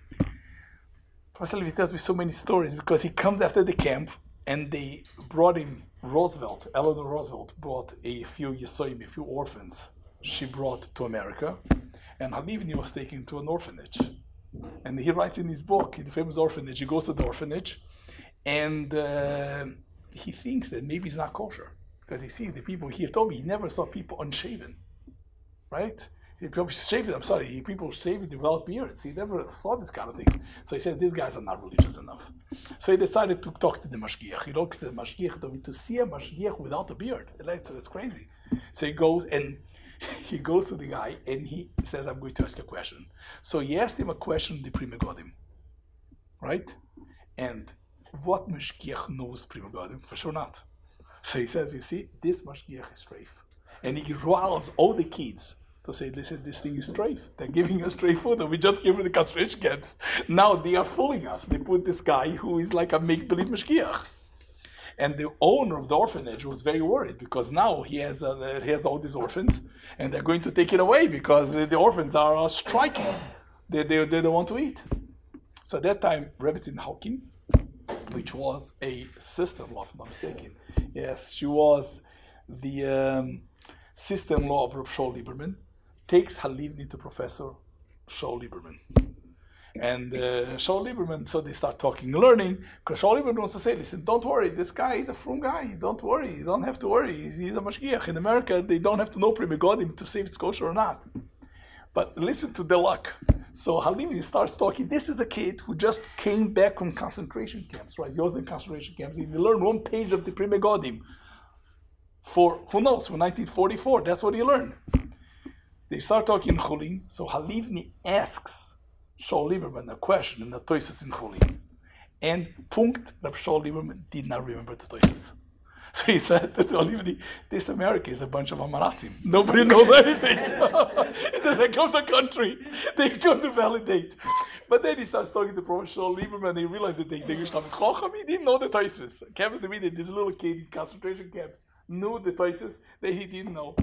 S1: Professor Halivni tells me so many stories because he comes after the camp and they brought him, Roosevelt, Eleanor Roosevelt brought a few Yesoim, a few orphans she brought to America, and Halivni was taken to an orphanage. And he writes in his book, in the famous orphanage, he goes to the orphanage and uh, he thinks that maybe it's not kosher because he sees the people, he told me he never saw people unshaven, right? People shaving, I'm sorry, people shaving without beards. He never saw this kind of things. So he says, these guys are not religious enough. So he decided to talk to the Mashgiach. He looks at the Mashgiach, to see a Mashgiach without a beard. It's, it's crazy. So he goes and he goes to the guy and he says, I'm going to ask you a question. So he asked him a question in the Pri Megadim, right? And what Mashgiach knows Pri Megadim? For sure not. So he says, you see, this Mashgiach is treif. And he riles all the kids to say, listen, this thing is treif. They're giving us treif food, and we just gave them the concentration camps. Now they are fooling us. They put this guy who is like a make-believe mashgiach. And the owner of the orphanage was very worried because now he has uh, he has all these orphans, and they're going to take it away because the, the orphans are uh, striking. They, they, they don't want to eat. So at that time, Rebbetzin Hawking, which was a sister-in-law, if I'm not mistaken. Yes, she was the um, sister-in-law of Reb Shaul Lieberman, takes Halivni to Professor Shaul Lieberman. And uh, Shaul Lieberman, so they start talking, learning, because Shaul Lieberman wants to say, listen, don't worry, this guy is a frum guy, don't worry, you don't have to worry, he's, he's a mashgiach. In America, they don't have to know Pri Megadim to see if it's kosher or not. But listen to the luck. So Halivni starts talking, this is a kid who just came back from concentration camps, right? He was in concentration camps, he learned one page of the Pri Megadim for, who knows, from nineteen forty-four, that's what he learned. They start talking in Chulin, so Halivni asks Shaul Lieberman a question in the Toises in Chulin. And Punkt, Rav Shaul Lieberman did not remember the Toises. So he said to Halivni, this America is a bunch of Amaratzim. Nobody knows anything. He said, they come to the country, they come to validate. But then he starts talking to Professor Shaul Lieberman, and he realized that he's English Talmud Chacham, he didn't know the Toises. Kevin said, this little kid in concentration camps knew the Toises that he didn't know.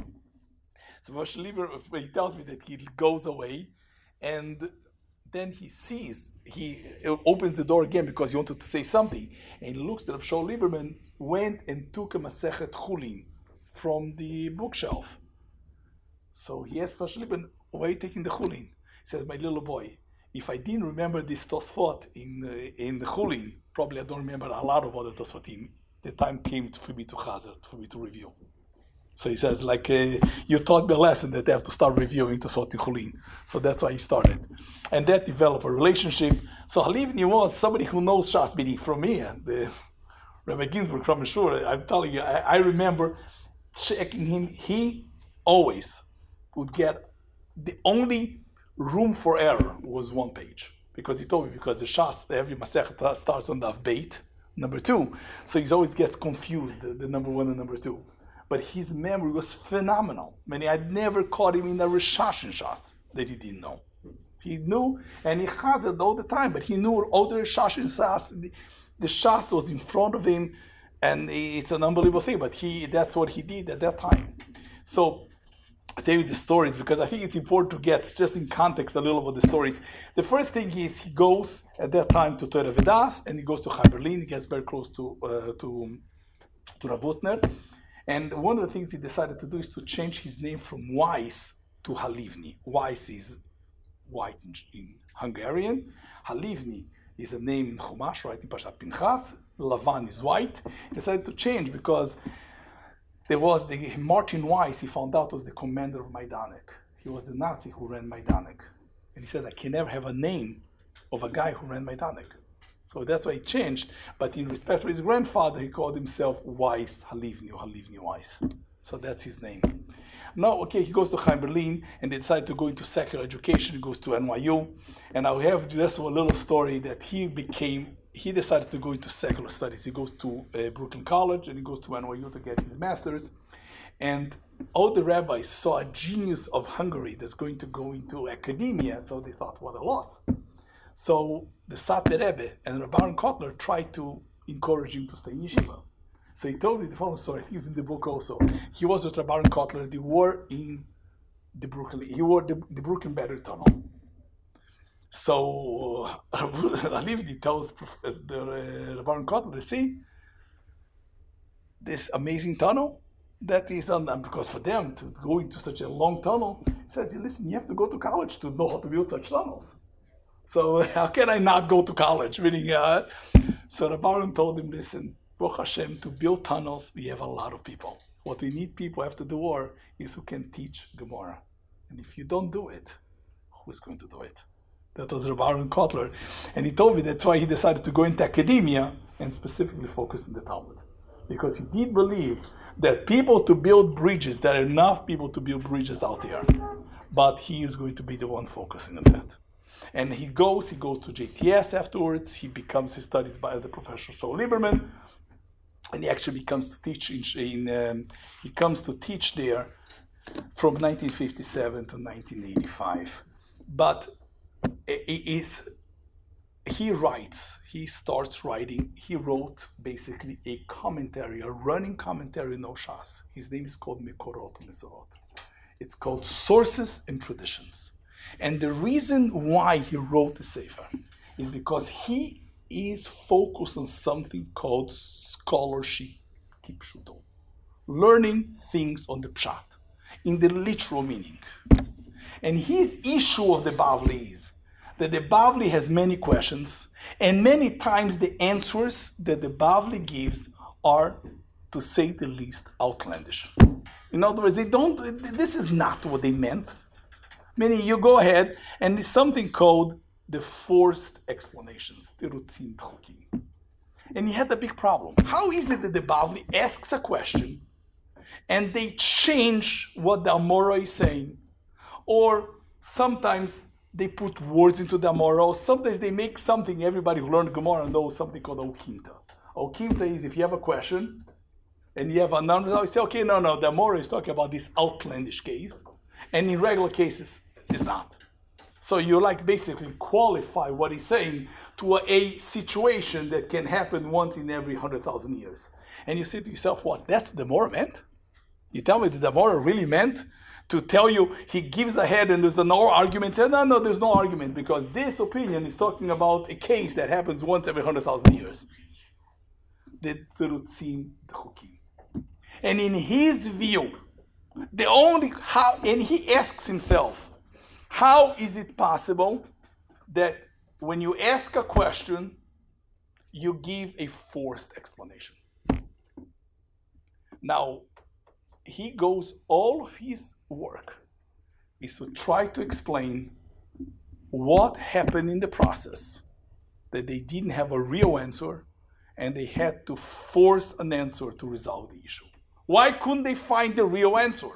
S1: So Professor Lieberman, he tells me that he goes away, and then he sees, he opens the door again because he wanted to say something, and he looks at Shaul Lieberman, went and took a Masechet Chulin from the bookshelf. So he asked Professor Lieberman, why are you taking the Chulin? He says, my little boy, if I didn't remember this Tosfot in uh, in the Chulin, probably I don't remember a lot of other Tosfotim. The time came for me to Chazar, for me to review. So he says, like, uh, you taught me a lesson that I have to start reviewing Tosfot in Chulin. So that's why he started. And that developed a relationship. So Halivni was somebody who knows Shas, meaning from me, the Rabbi Ginsburg from Shur. I'm telling you, I, I remember checking him. He always would get, the only room for error was one page. Because he told me, because the Shas, every Masechet starts on Daf Beit, number two. So he always gets confused, the, the number one and number two. But his memory was phenomenal. I mean, I'd never caught him in a Rishash in Shas that he didn't know. He knew, and he hazarded all the time, but he knew all the Rishash in Shas. The, the Shas was in front of him, and it's an unbelievable thing, but he that's what he did at that time. So, I'll tell you the stories, because I think it's important to get just in context a little about the stories. The first thing is he goes at that time to Torah Vedas, and he goes to Chai Berlin. He gets very close to, uh, to, to Rav Hutner. And one of the things he decided to do is to change his name from Weiss to Halivni. Weiss is white in, in Hungarian. Halivni is a name in Chumash, right, in Pashat Pinchas. Lavan is white. He decided to change because there was the Martin Weiss, he found out, was the commander of Majdanek. He was the Nazi who ran Majdanek. And he says, I can never have a name of a guy who ran Majdanek. So that's why he changed. But in respect for his grandfather, he called himself Weiss Halivni, or Halivni Weiss. So that's his name. Now, okay, he goes to Chaim Berlin, and they decide to go into secular education. He goes to N Y U. And I have just a little story that he became, he decided to go into secular studies. He goes to uh, Brooklyn College, and he goes to N Y U to get his master's. And all the rabbis saw a genius of Hungary that's going to go into academia, so they thought, what a loss. So the Satmar Rebbe and Rabbi Aaron Kotler tried to encourage him to stay in yeshiva. So he told me the following story. I think it's in the book also. He was with Rabbi Aaron Kotler. They were in the Brooklyn. He were the, the Brooklyn Battery Tunnel. So uh, Halivni tells the uh, Rabbi Aaron Kotler, see, this amazing tunnel that is done, because for them to go into such a long tunnel, he says, listen, you have to go to college to know how to build such tunnels. So how can I not go to college? Meaning, uh, so the Baron told him, listen, Baruch Hashem, to build tunnels, we have a lot of people. What we need people after the war is who can teach Gemara. And if you don't do it, who is going to do it? That was Rabbi Aaron Kotler. And he told me that's why he decided to go into academia and specifically focus on the Talmud. Because he did believe that people to build bridges, there are enough people to build bridges out there. But he is going to be the one focusing on that. And he goes, he goes to J T S afterwards. He becomes, he studies by the Professor Shaul Lieberman, and he actually comes to teach in, in um, he comes to teach there from nineteen fifty-seven to nineteen eighty-five. But it is, he writes, he starts writing, he wrote basically a commentary, a running commentary in Oshas. His name is called Mekorot Mesorot. It's called Sources and Traditions. And the reason why he wrote the Sefer is because he is focused on something called scholarship kipshuto, learning things on the pshat, in the literal meaning. And his issue of the Bavli is that the Bavli has many questions, and many times the answers that the Bavli gives are, to say the least, outlandish. In other words, they don't, this is not what they meant. Meaning you go ahead and there's something called the forced explanations, terutzim d'chukim. And he had a big problem. How is it that the Bavli asks a question and they change what the Amora is saying? Or sometimes they put words into the Amora, or sometimes they make something, everybody who learned Gemara knows something called Okimta. Okimta is if you have a question and you have a number, you say, okay, no, no, the Amora is talking about this outlandish case, and in regular cases, it's not. So you like basically qualify what he's saying to a, a situation that can happen once in every hundred thousand years. And you say to yourself, what, that's the Amora meant? You tell me that the Amora really meant to tell you he gives ahead and there's no argument? Say, no, no, there's no argument because this opinion is talking about a case that happens once every hundred thousand years. The terutzim d'chukim. And in his view, the only how, and he asks himself, how is it possible that when you ask a question, you give a forced explanation? Now, he goes, all of his work is to try to explain what happened in the process, that they didn't have a real answer, and they had to force an answer to resolve the issue. Why couldn't they find the real answer?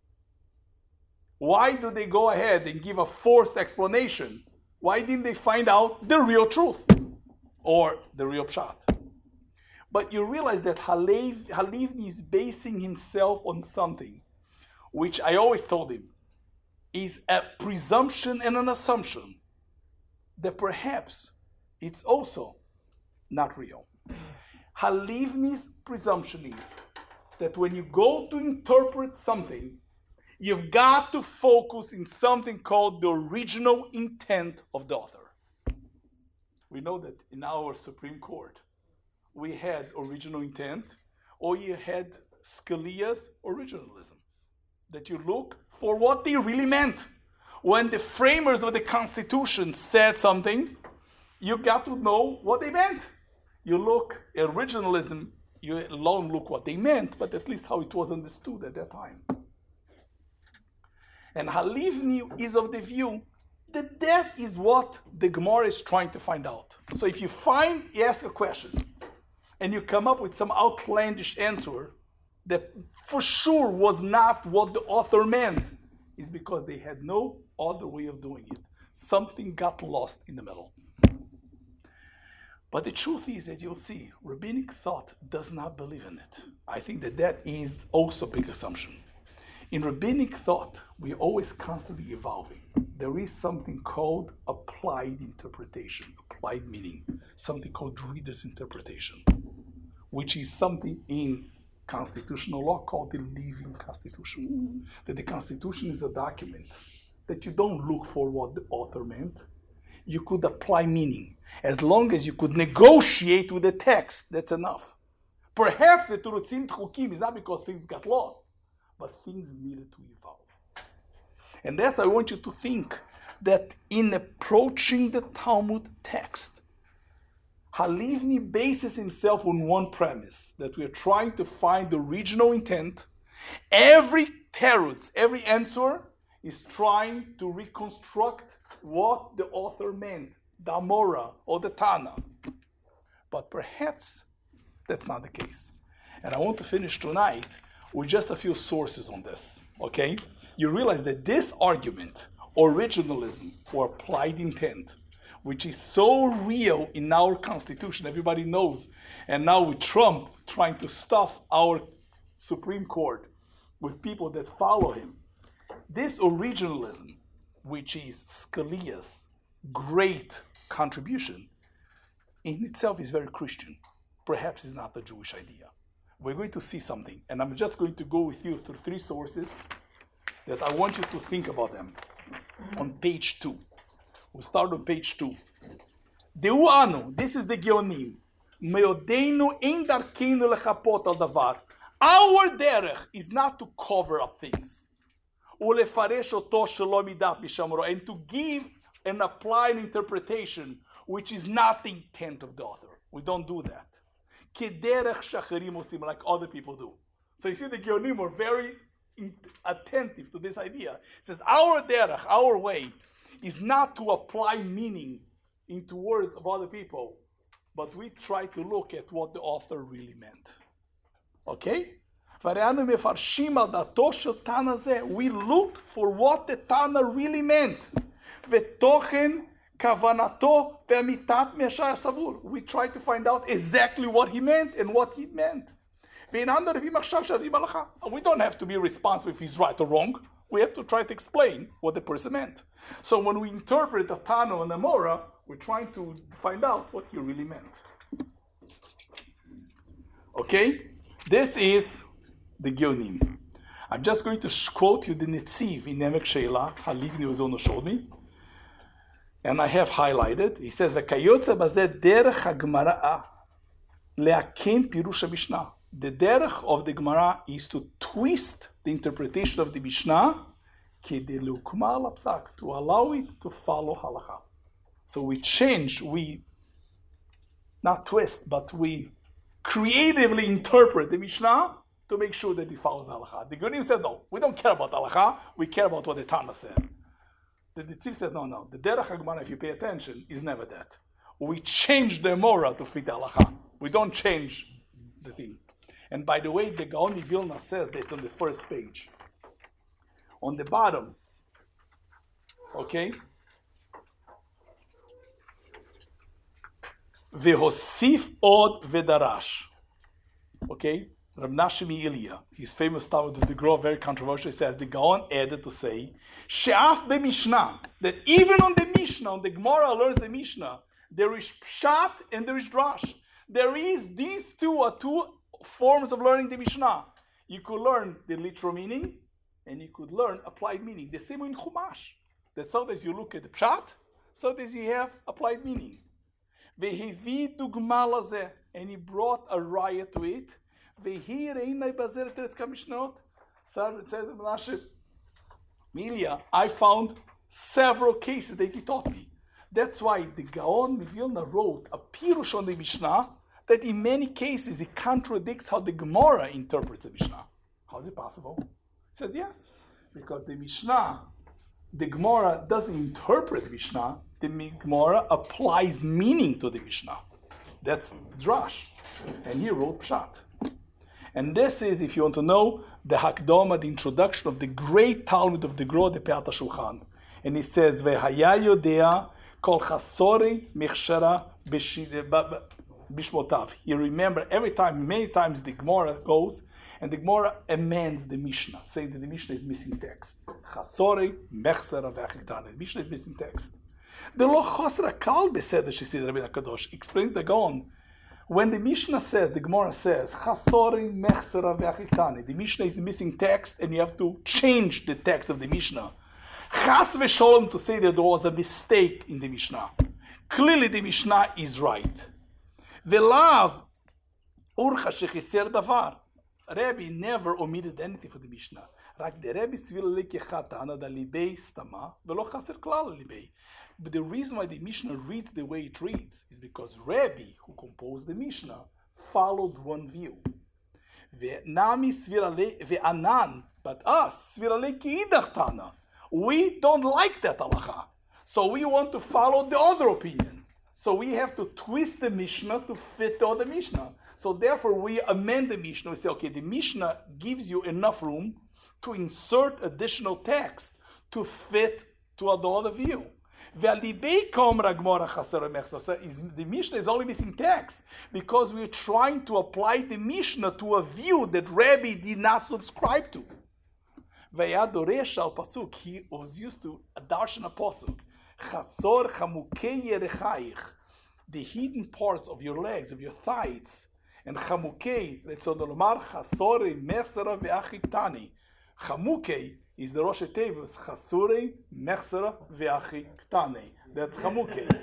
S1: Why do they go ahead and give a forced explanation? Why didn't they find out the real truth or the real pshat? But you realize that Halev, Halivni is basing himself on something, which I always told him, is a presumption and an assumption that perhaps it's also not real. Halivni's presumption is that when you go to interpret something, you've got to focus in something called the original intent of the author. We know that in our Supreme Court, we had original intent, or you had Scalia's originalism, that you look for what they really meant. When the framers of the Constitution said something, you got to know what they meant. You look, originalism, you alone look what they meant, but at least how it was understood at that time. And Halivni is of the view that that is what the Gemara is trying to find out. So if you find, you ask a question, and you come up with some outlandish answer that for sure was not what the author meant, is because they had no other way of doing it. Something got lost in the middle. But the truth is that you'll see, rabbinic thought does not believe in it. I think that that is also a big assumption. In rabbinic thought, we're always constantly evolving. There is something called applied interpretation, applied meaning, something called reader's interpretation, which is something in constitutional law called the living constitution. That the Constitution is a document that you don't look for what the author meant. You could apply meaning. As long as you could negotiate with the text, that's enough. Perhaps the terutzim d'chukim is not because things got lost, but things needed to evolve. And that's, I want you to think that in approaching the Talmud text, Halivni bases himself on one premise, that we are trying to find the original intent. Every terutz, every answer, is trying to reconstruct what the author meant, the Amora or the Tana. But perhaps that's not the case. And I want to finish tonight with just a few sources on this, okay? You realize that this argument, originalism or applied intent, which is so real in our Constitution, everybody knows, and now with Trump trying to stuff our Supreme Court with people that follow him, this originalism, which is Scalia's great contribution, in itself is very Christian. Perhaps it's not a Jewish idea. We're going to see something, and I'm just going to go with you through three sources that I want you to think about them. On page two. We'll start on page two. Deu anu, this is the Geonim. Meodeinu ein darkeinu lechapot al davar. Our derech is not to cover up things. Ulefaresh oto shelo midat bishamro, and to give and apply an interpretation which is not the intent of the author. We don't do that. Kederech shacharim osim, like other people do. So you see the Geonim are very attentive to this idea. It says our derech, our way, is not to apply meaning into words of other people, but we try to look at what the author really meant. Okay? We look for what the Tana really meant. We try to find out exactly what he meant and what he meant. We don't have to be responsible if he's right or wrong. We have to try to explain what the person meant. So when we interpret the Tana and the Mora, we're trying to find out what he really meant. Okay? This is the Geonim. I'm just going to quote you the Netziv in Emek Sheila, Haligni Ozono showed me. And I have highlighted. He says, "V'kayotze bazeh derech hagmara leakim pirush Mishnah." The derech of the Gemara is to twist the interpretation of the Mishnah to allow it to follow halacha. So we change, we not twist, but we creatively interpret the Mishnah to make sure that it follows halacha. The Geonim says, no, we don't care about halacha, we care about what the Tana said. The Netziv says, no, no, the derech hagmara, if you pay attention, is never that. We change the Mora to fit the halacha. We don't change the thing. And by the way, the Gaon Vilna says that's on the first page. On the bottom, okay? Vehosif od vedarash. Okay? Rav Nashmi Ilya, his famous Talmud of the Grove, very controversial, says the Gaon added to say, She'af be Mishnah, that even on the Mishnah, on the Gemara learns the Mishnah, there is Pshat and there is Drash. There is, these two are two forms of learning the Mishnah. You could learn the literal meaning, and you could learn applied meaning. The same in Chumash. That sometimes you look at the Pshat, sometimes you have applied meaning. Vehivi dugma lazeh, and he brought a raya to it. Vehi reinai bazer teretzka mishnot. It says in Menashe, Milia, I found several cases that he taught me. That's why the Gaon Vilna wrote a pirush on the Mishnah that in many cases it contradicts how the Gemara interprets the Mishnah. How is it possible? He says yes, because the Mishnah, the Gemara doesn't interpret the Mishnah, the Gemara applies meaning to the Mishnah. That's Drash. And he wrote Pshat. And this is, if you want to know, the Hakdama, the introduction of the great Talmud of the Gro, the Peat HaShulchan. And he says, V'haya yodea kol chasori mechshara bishmotav. You remember every time, many times the Gemara goes, and the Gemara amends the Mishnah, saying that the Mishnah is missing text. Chasori mechshara v'achiktane. The Mishnah is missing text. The lo chosra kal beseder shesid Rabbeinu HaKadosh explains the Gaon. When the Mishnah says, the Gemara says, Chasori mechsera ve'achiktani, the Mishnah is missing text, and you have to change the text of the Mishnah. Chas v'sholom, to say that there was a mistake in the Mishnah. Clearly, the Mishnah is right. Ve'lav urcha shechiser davar. Rabbi never omitted anything for the Mishnah. Rak the Rabbi svila lekechatana da libei stama ve'lo chaser klal libei. But the reason why the Mishnah reads the way it reads is because Rabbi, who composed the Mishnah, followed one view. Ve'nami svirale ve'anan, but us svirale ki'idach tana. We don't like that halacha, so we want to follow the other opinion. So we have to twist the Mishnah to fit the other Mishnah. So therefore, we amend the Mishnah. We say, okay, the Mishnah gives you enough room to insert additional text to fit to the other view. The Mishnah is only missing text because we're trying to apply the Mishnah to a view that Rabbi did not subscribe to. He was used to a darshan pasuk. Chasor chamukei yerechaich, the hidden parts of your legs, of your thighs, and chamukei, let's say, chasore mechsera ve'achiktani. Chamukei is the Rosh Tevus, Chasurei, Mechsera, Ve'achi, Ktane. That's Chamukei.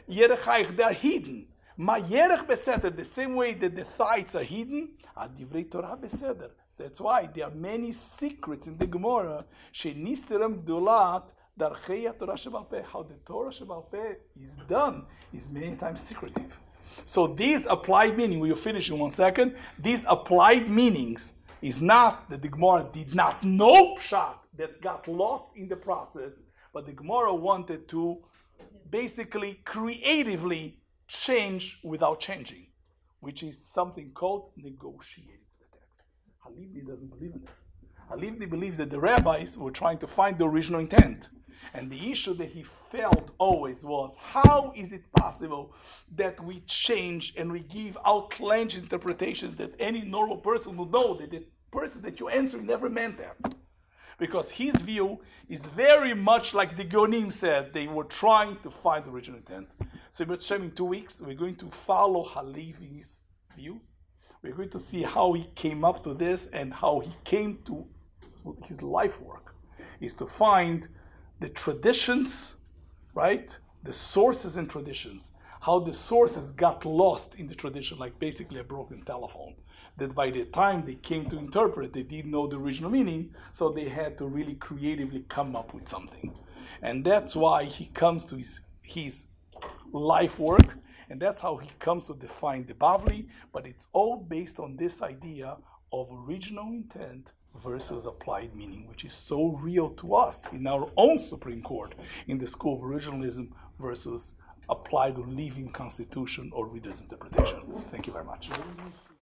S1: Yerechayich, they are hidden. Ma Yerech Beseder, the same way that the sites are hidden, Ad Divrei Torah Beseder. That's why there are many secrets in the Gemara. Shenisterem Gdolat Darchei Torah Shebal Peh. How the Torah Shebal Peh is done is many times secretive. So these applied meaning, we'll finish in one second. These applied meanings is not that the Gemara did not know Pshat that got lost in the process, but the Gemara wanted to basically creatively change without changing, which is something called negotiating the text. Halivni doesn't believe in this. Halivni believes that the rabbis were trying to find the original intent. And the issue that he felt always was, how is it possible that we change and we give outlandish interpretations that any normal person would know that the person that you answer never meant that? Because his view is very much like the Geonim said, they were trying to find the original intent. So in two weeks, we're going to follow Halevi's views. We're going to see how he came up to this and how he came to his life work, is to find the traditions, right? The sources and traditions, how the sources got lost in the tradition, like basically a broken telephone. That by the time they came to interpret, they didn't know the original meaning, so they had to really creatively come up with something. And that's why he comes to his, his life work, and that's how he comes to define the Bavli, but it's all based on this idea of original intent versus applied meaning, which is so real to us in our own Supreme Court, in the school of originalism versus applied or living constitution or reader's interpretation. Thank you very much.